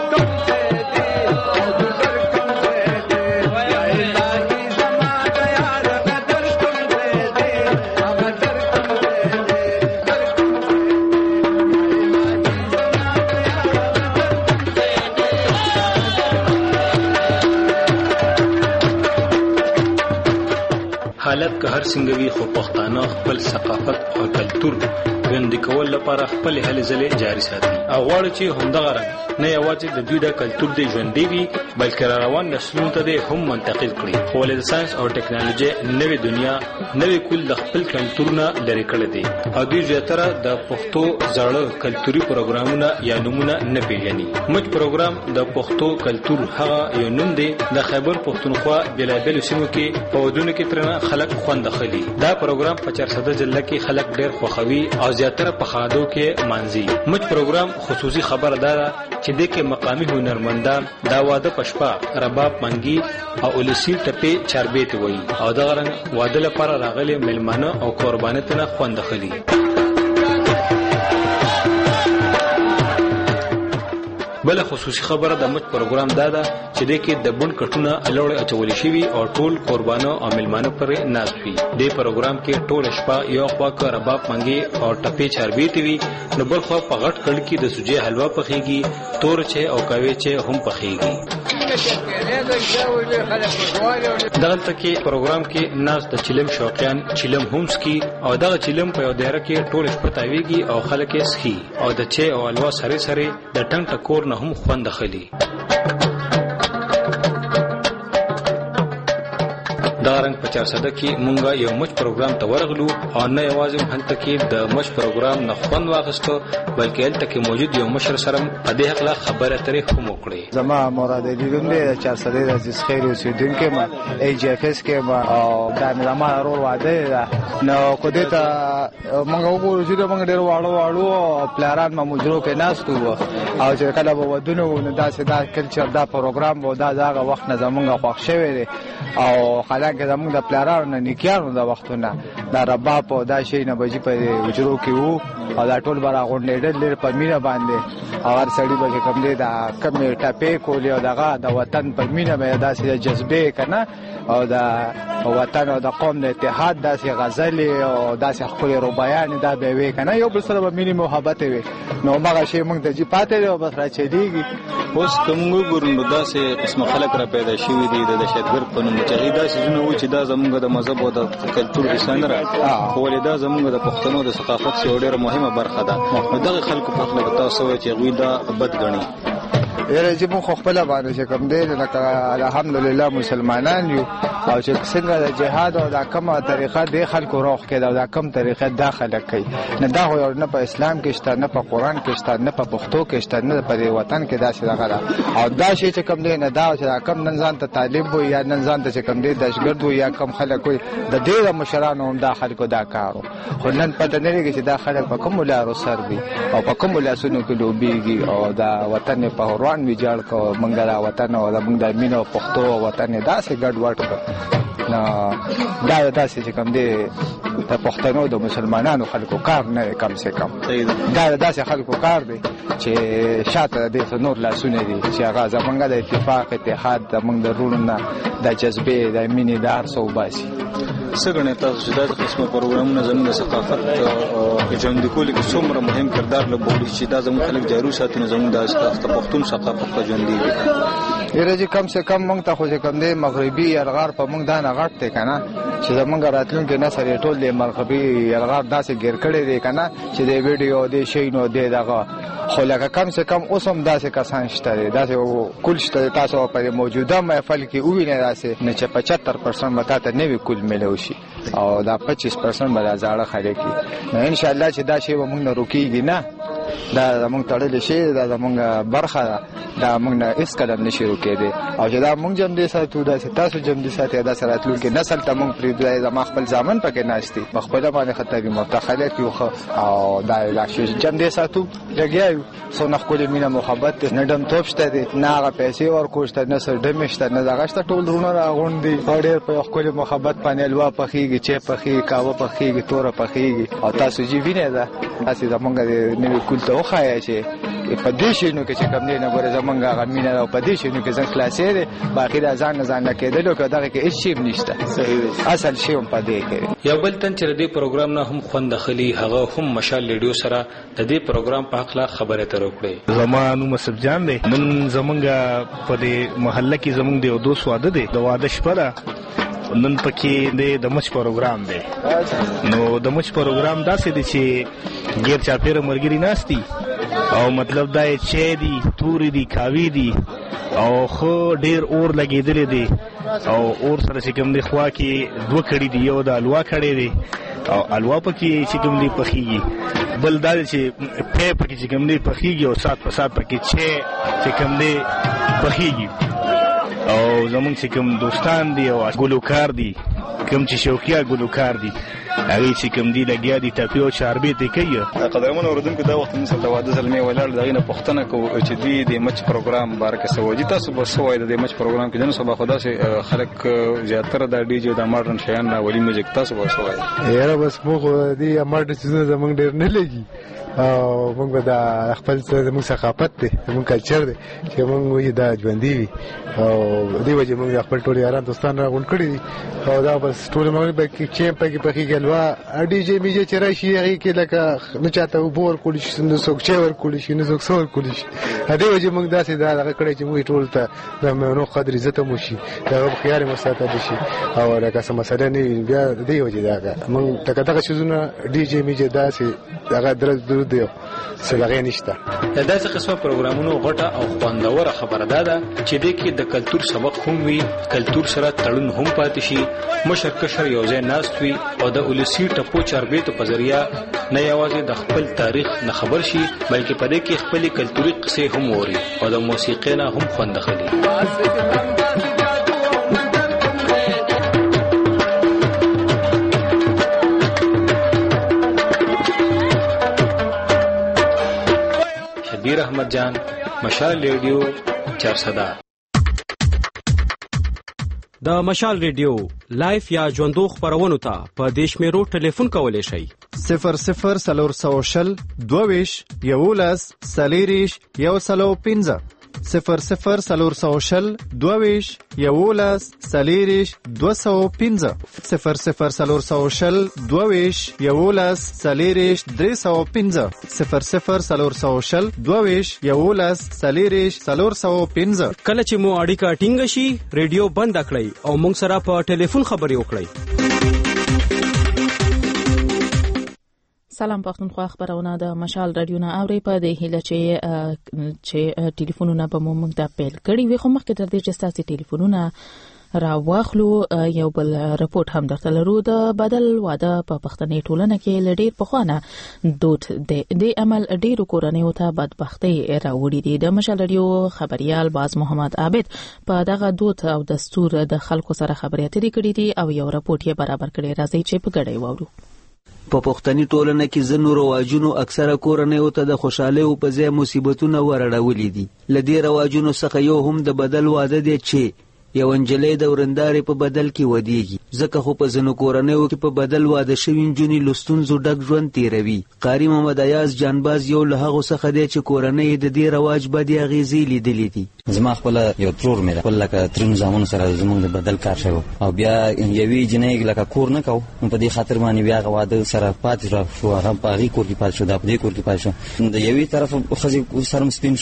حالت که هر څنګه وي خو پښتانه خپل ثقافت او کلتور ژوندي کول لپاره خپل هلې ځلې جاري ساتي او غواړي چې همدغه رنګ نه یوازې د دوی د کلتور د ژوندي وي بلکې را روان نسلونو ته هم منتقل کړي. خو له ساينس او ټکنالوژي نوې دنیا نوې کول د خپل کلتور نه لري کړی دي او دوی زیاتره د پښتو زړه کلتوري پروګرامونه یا نمونه نه پیژني. موږ پروګرام د پښتو کلتور هغه یو نوم دی د خیبر پښتونخوا بلابل سیمو کې په ودونو کې ترنه خلک خوند اخلي. دا پروګرام په چارصد ضلع کې خلک ډېر خوښوي او زیاتره په خادو کې مانځي. موږ پروګرام خصوصي خبر دارا چې د کې مقامي هنرمندان دا واده پشپا رباب منګي او اولسی ټپه چاربېت وایي او دا رنګ واده لپاره راغلي ملمانه او قربانیت نه خوند اخلي. بل خصوصي خبره د مت پروګرام دادا چې د کې د بون کټونه الوړ اچول شي او ټول قربانو او ملمانو پر ناز وي. د پروګرام کې ټول شپه یو خوا کا رباب منګي او ټپه چاربېت وي، نو بل خوا په غټ کړ کې د سوجي حلوا پخېږي، تور چې او کاوي چې هم پخېږي. دغلته کې پروګرام کې ناز د چلم شوقیان چلم همس کی او دغه چلم په یو دایره کې ټول شپه تاویږي او خلک یې سخي او د چه او الوا سره سره د ټنګ ټکور نه هم خوند اخلي. دا رنګ په چارصد کې مونږه یو مچ پروګرام ته ورغلو او نه یوازې هلته کې د مچ پروګرام نه خوند واغستو بلکې هلته کې موجود یو مشر سره په دې حق لا خبره ترې هم وکړي. زما مراد لیدون دی چارصد عزیز خیر اوسیدونکو ما ای جی اف اس کې ما او دا زما رول واده نو کو دې ته مونږ وګورو چې مونږ ډېر واړو واړو پلانان ما مجرو کې ناستو او چې کله به ودونو نو دا سدا کلچر دا پروګرام و دا داغه وخت نه زمونږ خوښ شوی دی او حالانکه زمونږ د پلانانو نه نیکیانو د وختونه دا رباب او دا شی نه بجې په وجرو کې وو او دا ټول برا غونډېدل لري په مینه باندې او هر سړی به کوم دی دا کم ټاپې کولې او دغه د وطن په مینه به داسې جذبه کنه او دا وطن او د قوم د اتحاد داسې غزل او داسې خپل ربايان دا به وي کنه یو بل سره به مینه محبت وي نو هغه شی موږ ته جی پاتې او بس را چلیږي. اوس کوم ګورنو داسې قسم خلک را پیدا شوي دي د دهشتګرد په نوم چې دا سيزونه و چې دا زموږ د مذهب او د کلتور حصہ نه راځي خو ولدا زموږ د پښتنو د ثقافت څخه ډېره مهمه برخه ده. نو دغه خلکو په خپل تاسو چې غوي دا بد غني یره چې مو خپل باندې چې کوم دی لکه الحمدلله مسلمانان یو او چې څنګه د جهاد او د کومه طریقه د خلکو روح کې دا کوم طریقه داخله کوي نه دا هو نه په اسلام کې شته نه په قران کې شته نه په پښتو کې شته نه په وطن کې داسې دغه او دا شی چې کوم دی نه دا چې کوم نن ځان ته طالب وي یا نن ځان ته چې کوم دی دهشتګرد وي یا کوم خلک وي د ډېر مشرانو هم دا خلکو دا کارو خو نن پته نه لري چې دا خلک په کوم لارو سر دي او په کوم لاسونو کې لوبيږي او دا وطن په روان وی جوړ کو منګه دا وطن او د موږ د مينو پښتو وطن داسې ګډ وډ نو دا داسې چې کوم دی د پښتنو د مسلمانانو خلکو کار نه کم سے کم دا داسې خلکو کار دی چې شاته د نور لاسونه دي چې هغه زمونږ د اتفاق اتحاد د موږ د رونو د جذبې د مینې دار سو باسي. څنګه تاسو چې دا قسمه پروګرامونه زموږ د ثقافت او ژوند کولو کې څومره مهم کردار لوبوي چې دا زموږ خلک جارو ساتي زموږ د پښتون ثقافت په ژوند دی. یره چې کم سے کم موږ ته خو چې کم دی مغربي ارغار په موږ دا نه غټ دی کنه چې زمونږ راتلونکي نسل ټول د مرغبي یلغار داسې ګیر کړی دی کنه چې د ویډیو د شي نو دی دغه خو لکه کم سے کم اوس هم داسې کسان شته دي داسې کل شته تاسو په موجوده محفل کې ووینئ داسې نه چې پچهتر پرسنټ به تاته نوي کل میلو شي او دا پچیس پرسنټ به دا زاړه خلک وي نو انشاءالله چې دا شی به موږ نه روکېږي نه دا زمونږ تړلی شی دا زمونږ برخه ده دا موږ نه هېڅ قدم نشي روکېدی او چې دا موږ جمدی ساتو داسې تاسو جمدی ساتئ داسې راتلونکي نسل ته موږ پرېږدو زما خپل زامن پکې ناست دي په خپله باندې خطري مرته خلک یو ښه او دا دا شی جمدی ساتو لګیا یو څونه ښکلې مینه محبت دی نه ډمتوب شته دی نه هغه پیسې ورکوو شته نه څه ډمې شته نه دغه شته ټول وروڼه راغونډ دي او ډېر په یو ښکلې محبت باندې حلوا پخېږي چای پخېږي قهوه پخېږي توره پخېږي او تاسو چې وینئ ده داسې زمونږ د نوي کول ته وښایه چې په دې شیانو کې چې کوم دی نه ګوره زمونږ هغه مینه ده او په دې شیانو کې ځان خلاصې دی باقي دا ځان نه ځان نه کېدلو که دغه کې هېڅ شی هم نشته اصل شی هم په دې کې یو بل تن چې د دې پروګرام نه هم خوند اخلي هغه هم مشال ریډیو سره د دې پروګرام په هکله خبرې اترې وکړې. زما نوم اسف جان دی. نن زمونږ په دې محله کې زمونږ د یو دوست واده دی د واده شپه ده نن پکې د مچ پروګرام دی نو د مچ پروګرام داسې دی چې غیر چاپیره مرګري ناشتي او مطلب دا یې چای دي تورې دي کاوی دي او خو ډیر اور لګېدلی دی او اور سره چې کوم دی خوا کې دوه کړي دي یو د الوا کړی دی او الوا پکې چې کوم دی پخېږي بل دا چې پی پکې چې کوم دی پخېږي او سات په سات پکې چای چې کوم دی پخېږي او زمونږ چې کوم دوستان دي او ګلوکار دي کوم چې شوقیه ګلوکار دي هغې چې کوم دي لګیا دي ټپې او چاربې ته کوي. قدرمنو اورېدونکو دا وخت موږ د واده زلمې ولاړ د هغې نه پوښتنه کوو چې دوی د مچ پروګرام باره کې څه وایي تاسو به څه وایي د دې مچ پروګرام کې نن سبا خو داسې خلک زیاتره دا ډي جې دا ماډرن شیان راولي میوزیک تاسو به څه وایي؟ یاره بس موږ خو دې ماډرن څیزونه زموږ ډېر نه لګي او موږ به دا خپل زموږ ثقافت دی زموږ کلچر دی چې موږ وایي دا ژوندي وي او دې وجې موږ خپل ټول یاران دوستان راغونډ کړي دي او دا بس ټول موږ پکې چیم پکې پکې ګلوا ډي جې میجې چې راشي هغې کې لکه نه چاته اوبه ورکولی شي نه څوک چای ورکولی شي نه څوک څه ورکولی شي دې وجې موږ داسې دا دغه کړی چې موږ ټول ته د مېلمنو قدر عزت هم وشي د هغه خیال هم وساتلی شي او لکه څه مسله نه وي بیا دې وجې دغه موږ لکه دغه څیزونه ډي جې میجې داسې هغه درز درود دی څه دغې نشته. د داسې قسمه پروګرامونو غټه او خوندوره خبره دا ده چې دې کې د کلتور سبق هم وي کلتور سره تړون هم پاتې شي مشر کشر یو ځای ناست وي او د ولسي ټپو چاربېتو په ذریعه نه یوازې د خپل تاریخ نه خبر شي بلکې په دې کې خپلې کلتوري قصې هم اوري او د موسیقۍ نه هم خوند اخلي. شبیر احمد جان مشال ریډیو چارسده. د مشال ریډیو لایف یا ژوندو خبرونو ته په دې شمیرو ټلیفون کولی شئ صفر صفر څلور سوه شل دوه ویشت یولس څلېرویشت یو سلو پنځه صفر صفر څلور سوه شل دوه ویشت یولس څلېرویشت دوه سوه پنځه صفر صفر څلور سوه شل دوه ویشت یولس څلېرویشت درې سوه پنځه صفر صفر څلور سوه شل دوه ویشت یولس څلېرویشت څلور سوه پنځه. کله چې مو اړیکه ټینګه شي ریډیو بند کړئ او موږ سره په ټلیفون خبرې وکړئ. سلام پښتونخوا خبرونه د مشال رادیو نه اوري په دې هیله چې چې ټلیفونونه به مو موږ د پیل کړي وي خو مخکې تر دې چې ستاسو ټلیفونونه را واخلو یو بل رپورت هم درته لرو د بدل واده په پښتني ټولنه کې لډیر پخوانه دود دی د عمل ډیرو کورنیو ته بدبختي راوړي دي. د مشال رادیو خبريال باز محمد عابد په دغه دود او دستور د خلکو سره خبرې اترې کړې دي او یو رپورت یې برابر کړی راځي چې په ګډه وورو. په پښتني ټولنه کې ځینو رواجونو اکثره کورنیو ته د خوشحالۍ په ځای مصیبتونه ورړولي دي. له دې رواجونو څخه یو هم د بدل واده دی چې یو نجلۍ د ورندارې په بدل کې ودیږي ځکه خو په ځینو کورنیو کې په بدل واده شوي نجونې له ستونزو ډک ژوند تیروي. قاري محمد ایاز جانباز یو له هغو څخه دی چې کورنۍ د دې رواج بدې اغېزې لیدلې دي. زما خپله یو ترور مې ده خپل لکه ترینو زامنو سره زموږ د بدل کار شوی او بیا یوې جنۍ لکه کور نه کوو نو په دې خاطر باندې بیا هغه واده سره پاتې شو هغه په هغې کور کې پاتې شو دا په دې کور کې پاتې شو د یوې طرف ښځې سر م سپین شو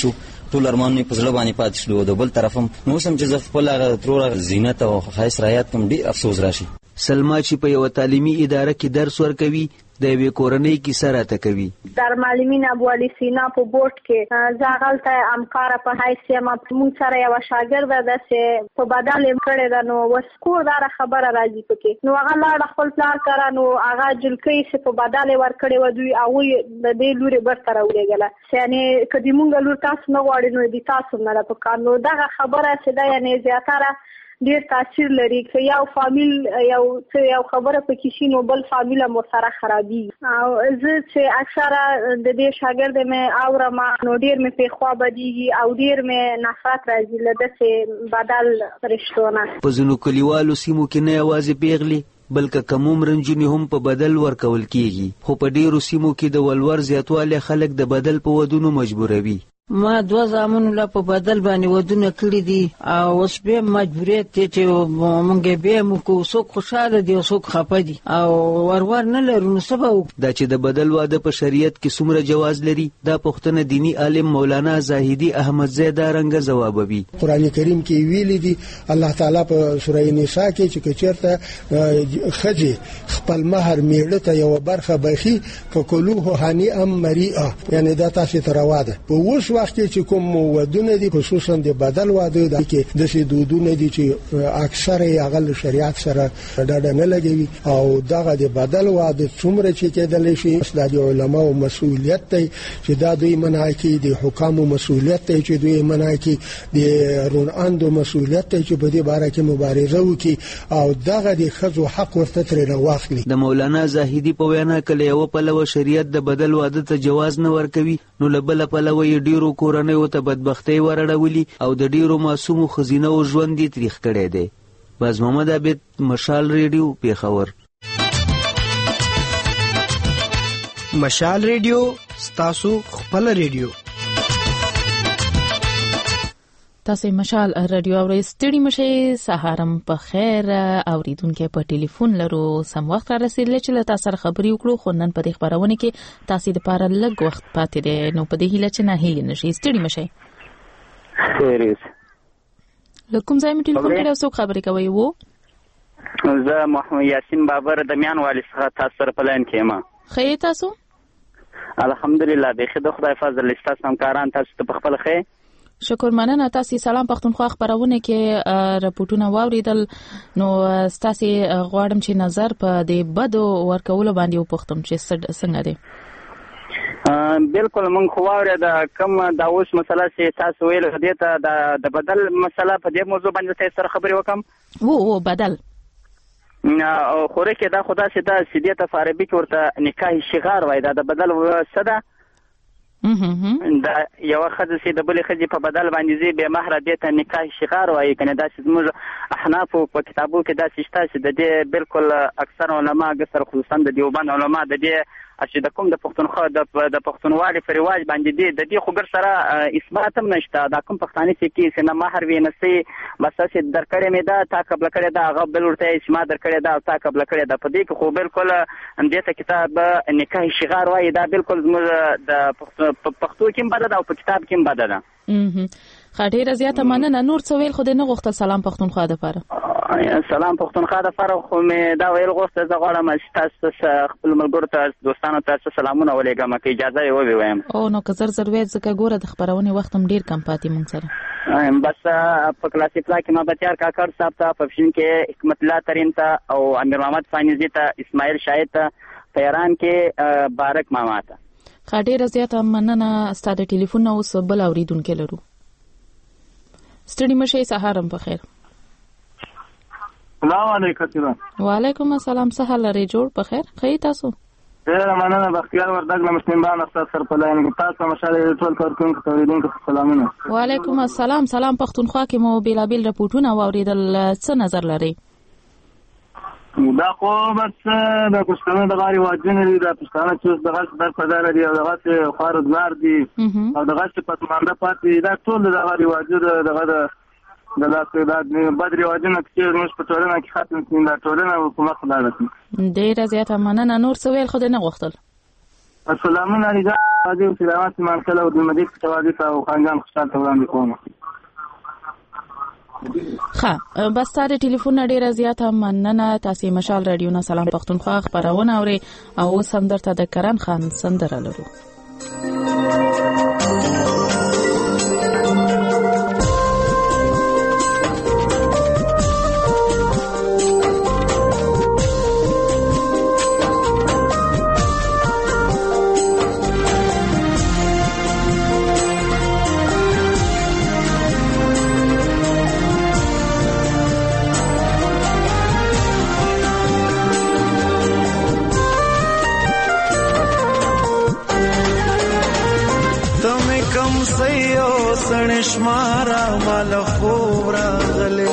ټول ارمانونه په زړه باندې پاتې شول. د بل طرف هم نو سم چې زه خپل هغه ترور زینت او ښایست رعایت کوم ډېر افسوس راشي. سلما چې په یوه تعلیمي اداره کې درس ورکوي د یوې کورنۍ کیسه راته کوي. در معلمین ابو علي سینا په بورډ کې زه هغلته همکاره په حیث یم. موږ سره یوه شاګرده ده چې په بدل یې کړې ده، نو اوس کورداره خبره راځي پکې. نو هغه لاړه خپل پلار کره، نو هغه جلکۍ چې په بدل یې ورکړې وه دوی هغوی د دې لورې برته راولېږله. یعنې که د مونږ لور تاسو نه غواړي نو د تاسو نه ده پکار. نو دغه خبره چې ده یعنې زیاتره ډیر تاثیر لري که یو فامیل یو څه یو خبره پکې شي نو بل فامیل هم ورسره خرابېږي. او زه چې اکثره د دې شاګرد مې اورم نو ډیر مې پرې خوا بدېږي او ډیر مې نفرت راځي له داسې بدل رشتو نه. په ځینو کلیوالو سیمو کې نه یوازې پیغلې بلکې کموم رنجونې هم په بدل ورکول کیږي، خو په ډیرو سیمو کې د ولور زیاتوالی خلک د بدل په ودونو مجبوروي. ما دوه زامنو لا په بدل باندې ودونه کړي دي او اوس بیا مجبوریت دی چې مونږ بیا موږ څوک خوشحاله دي او څوک خفه دي او ورور نه لرو نو څه به وکړو. دا چې د بدل واده په شریعت کې څومره جواز لري دا پوښتنه دیني عالم مولانا زاهدي احمدزی دا رنګه ځوابوي. قرآن کریم کې ویلي دي الله تعالی په سوره نساء کې چې چېرته ښځې خپل مهر میړه ته یوه برخه بخي که کلوه هنیئا مریئا، یعنې دا تاسې ته روا ده. په اوس وخت کې چې کوم ودونه دي خصوصا د بدل واده ده کې داسې دودونه دي چې اکثر یې هغه له شریعت سره ډاډه نه لګوي او دغه د بدل واده څومره چې کېدلی شي دا د علماو مسؤلیت دی چې دا دوی منع کړي، د حکامو مسؤلیت دی چې دوی منع کړي، د روناندو مسؤلیت دی چې په دې باره کې مبارزه وکړي او دغه د ښځو حق ورته ترې راواخلي. د مولانا زاهدي په وینا که له یوه پلوه شریعت د بدل واده ته جواز نه ورکوي نو له بله پلوه یې ډېرو کورنیو ته بدبختۍ ورړولي او د ډېرو معصومو ښځینهو ژوند یې تریخ کړی دی. باز محمد عابد، مشال ریډیو، پېښور. مشال ریډیو ستاسو خپل ریډیو. تاسو مشال رادیو اورئ. ستړي مشئ، سهارم په خیر. اوریدونکو په ټلیفون لرو سم وخت را رسیدلی چې له تاسو سره خبرې وکړو، خو نن په دې خبرونه کې تاسو د پاره لږ وخت پاتې دی نو په دې هیله چې نه هیلې نشي. ستړي مشئ. خیریس لکم ځای مې ټلیفون کې اوسو خبرې کوي وو. زه محمد یاسین بابر د میان والی څخه تاسو سره په لاین کې یم. خیر تاسو؟ الحمدلله بخیر، د خدای فضل تاسو همکاران تاسو ته په خپل خیر. شکر مننه. تاسو سلام پښتونخوا خبرونه کې راپورټونه واوریدل نو تاسو غواړم چې نظر په دې بدو ورکول باندې وپوښتم چې څنګه دی. بالکل مونږ خو واورید کوم دا اوس مسله چې تاسو ویل دې ته د بدل مسله په دې موضوع باندې تاسو سره خبرې وکم. وو وو بدل خوره کې دا خدا سي دا سیدې ته فاربي کې ورته نکاح شغار وای دا د بدل صدا دا یو خځه سي د بل خځې په بدل باندې زی به مہر دې ته نکاح شغار وای کنه دا چې موږ احناف په کتابو کې دا شته چې د دې بالکل اکثر علما ګسر خصوصا د دیوبند علما د دې چې د کوم د پښتونخوا د د پښتونوالي په رواج باندې دی د دې خو ګر سره اثبات هم نشته. دا کوم پښتاني چې کې سينه مہر وینسي بس چې درکړې مې دا تا قبل کړې دا هغه بل ورته چې ما درکړې دا تا قبل کړې دا په دې کې خو بالکل دې ته کتاب نکاح شغار وایي دا بالکل زموږ د پښتو کې بد ده او په کتاب کې بد ده. خاطر زیاته مننه. نور څه ویل خو دې نه غوښتل سلام پښتونخوا د پاره. سلام پښتونخوا د پاره خو مې دا ویل غوښته زه غواړم چې تاسو خپل ملګرو ته دوستانو ته سلامونه ولېږم که اجازه یې ووایم. او نو که زر زر وې ځکه ګوره د خبرونې وخت هم ډیر کم پاتې مونږ سره. بس په کلاسي پلا کې ما بچار کاکړ صاحب ته، په فشن کې حکمت الله ترین ته او امیر محمد فانیزي ته، اسماعیل شاهد ته، په ایران کې بارک ماما ته. خاطر زیاته مننه. ستاسو ټلیفون اوس بل اوریدونکو لرو. ستړي مشئ، سهارم په خیر. السلام علیکم. وعلیکم السلام. سهار لري جوړ په خیر. خیر تاسو؟ ډیر مننه. بختیار وردګ له مسلمان بان استاد سره په لاین کې تاسو مشاله ټول کارکونکو ته اوریدونکو سلامونه. وعلیکم السلام. سلام پښتونخوا کې مو بیلابیل راپورټونه واوریدل، څه نظر لري؟ دا خو بس د پښتنو د غاری واجبونه دي، د پښتنو چې د غاښ د پدار دي او د غاښ خارزګار دي او د غاښ پتمانده پاتې دا ټول د غاری واجب دغه د د د بدري واجبونه چې موږ په ټولنه کې ختم کړو دا ټولنه په مخ لاړه. ډیره زیاته مننه. نور څه ویل خو دې نه غوښتل؟ السلام علیکم. حاضر سلامات مالکله او د مدیر توادیف او خانجان خوشحال ته وړاندې کوم. ښه بس تا د ټلیفون ډیره زیاته مننه. تاسې مشال رادیو نه سلام پښتونخوا خبرونه اورئ او اوس هم درته د کرن خان سندره لرو. سنشمارا مال خوب راغلے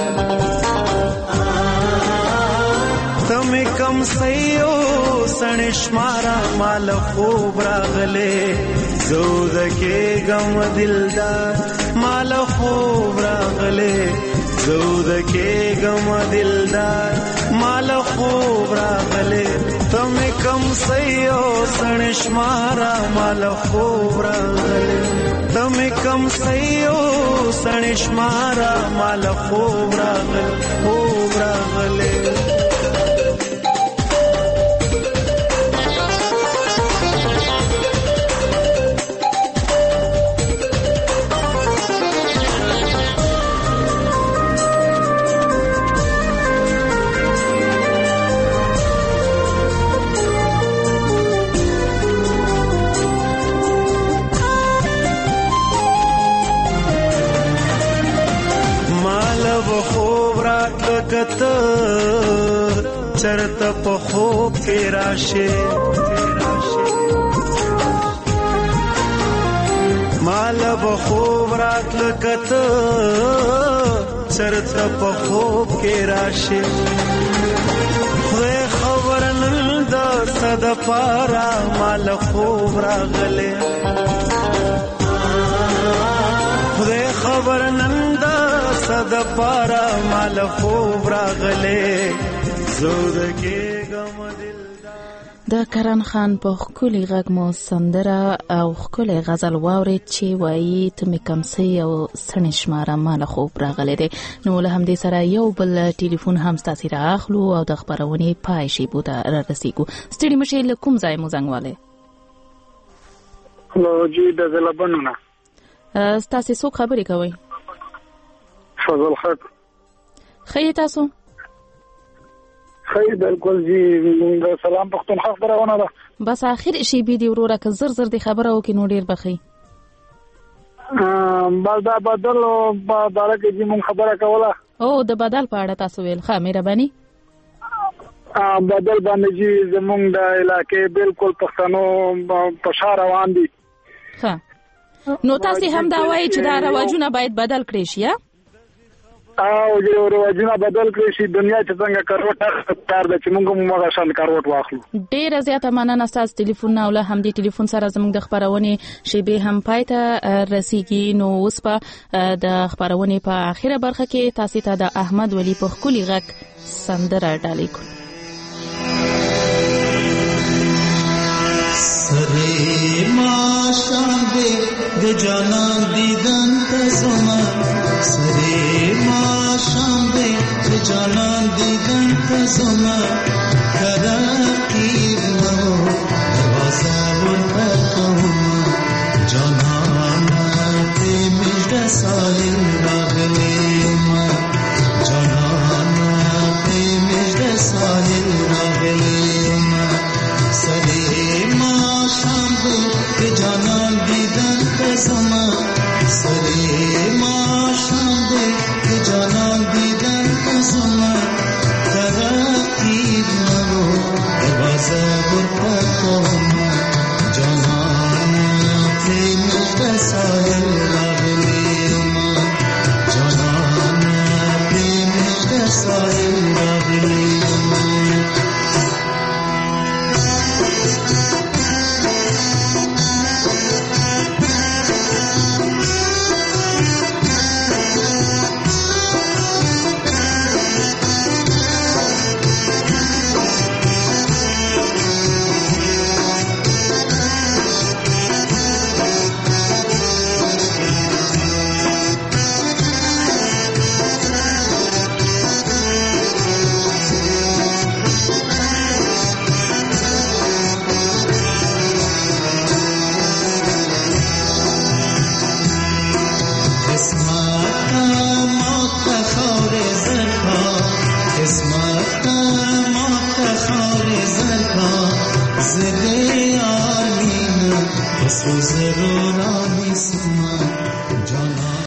تم کم سیو سنشمارا مال خوب راغلے زود کے غم دلدار مال خوب راغلے زود کے غم دلدار مال خوب راغلے تم کم سیو سنشمارا مال خوب راغلے تم کم سیو سنشمارا مال خوب راغلے خوب راغلے چرت په خوب کې راشه مال به خوب راتل کته چرت په خوب کې راشه خدای خبر نن د صد پارا مال خوب راغله خدای خبر نن د صد پارا مال خوب راغله زود کې غم دل د کرن خان په خولي غږ مو سندره او خولي غزل واوري چې وایي ته مې کمسي او سنشماره مال خوب راغلي دي. نو له همدې سره یو بل ټلیفون هم ستاسو راخلو او د خبرونې پای شي بوده را رسیدو. ستړي مشه له کوم ځای مو زنګ والے نو جی د زلبنونه ستاسو څو خبرې کوي فضل خط خیر تاسو خیر بالکل جی سلام پښتونخوا خبرونه ده بس اخر شي بي دي وروره که زر زر دي خبره او کې نو ډیر بخي بل دا بدل او بارک جی مون خبره کوله او د بدل په اړه تاسو ویل ښه مهرباني بدل باندې جی زمونږ د علاقې بالکل پښتنو په شار روان دي ښه نو تاسو هم دا وایي چې دا رواجونه باید بدل کړي شي او جو رواجونه بدل کړي شي دنیا چې څنګه کروټ کار د چې موږ موږ شان کروټ واخلو. ډیر زیاته مننه تاسو ټلیفون نه ول هم دې ټلیفون سره زموږ د خبرونه شیبه هم پایته رسیدي. نو اوس په د خبرونه په اخیره برخه کې تاسو ته د احمد ولی په خولي غک سندره ډالې کو سره ما شان دې د جانان دیدن ته زما سره ما شان دې د جانان دیدن ته زما کرا کیر نو دروازه ورته کوم جانان دې مې سالین راغلی ما جانان دې مې سالین راغلی ما سره ما شان دې د جانان دیدن ته زما سره ما شان دې جانان دیدن زما کرا کیر زده یار مینه کسو ضرورانی سما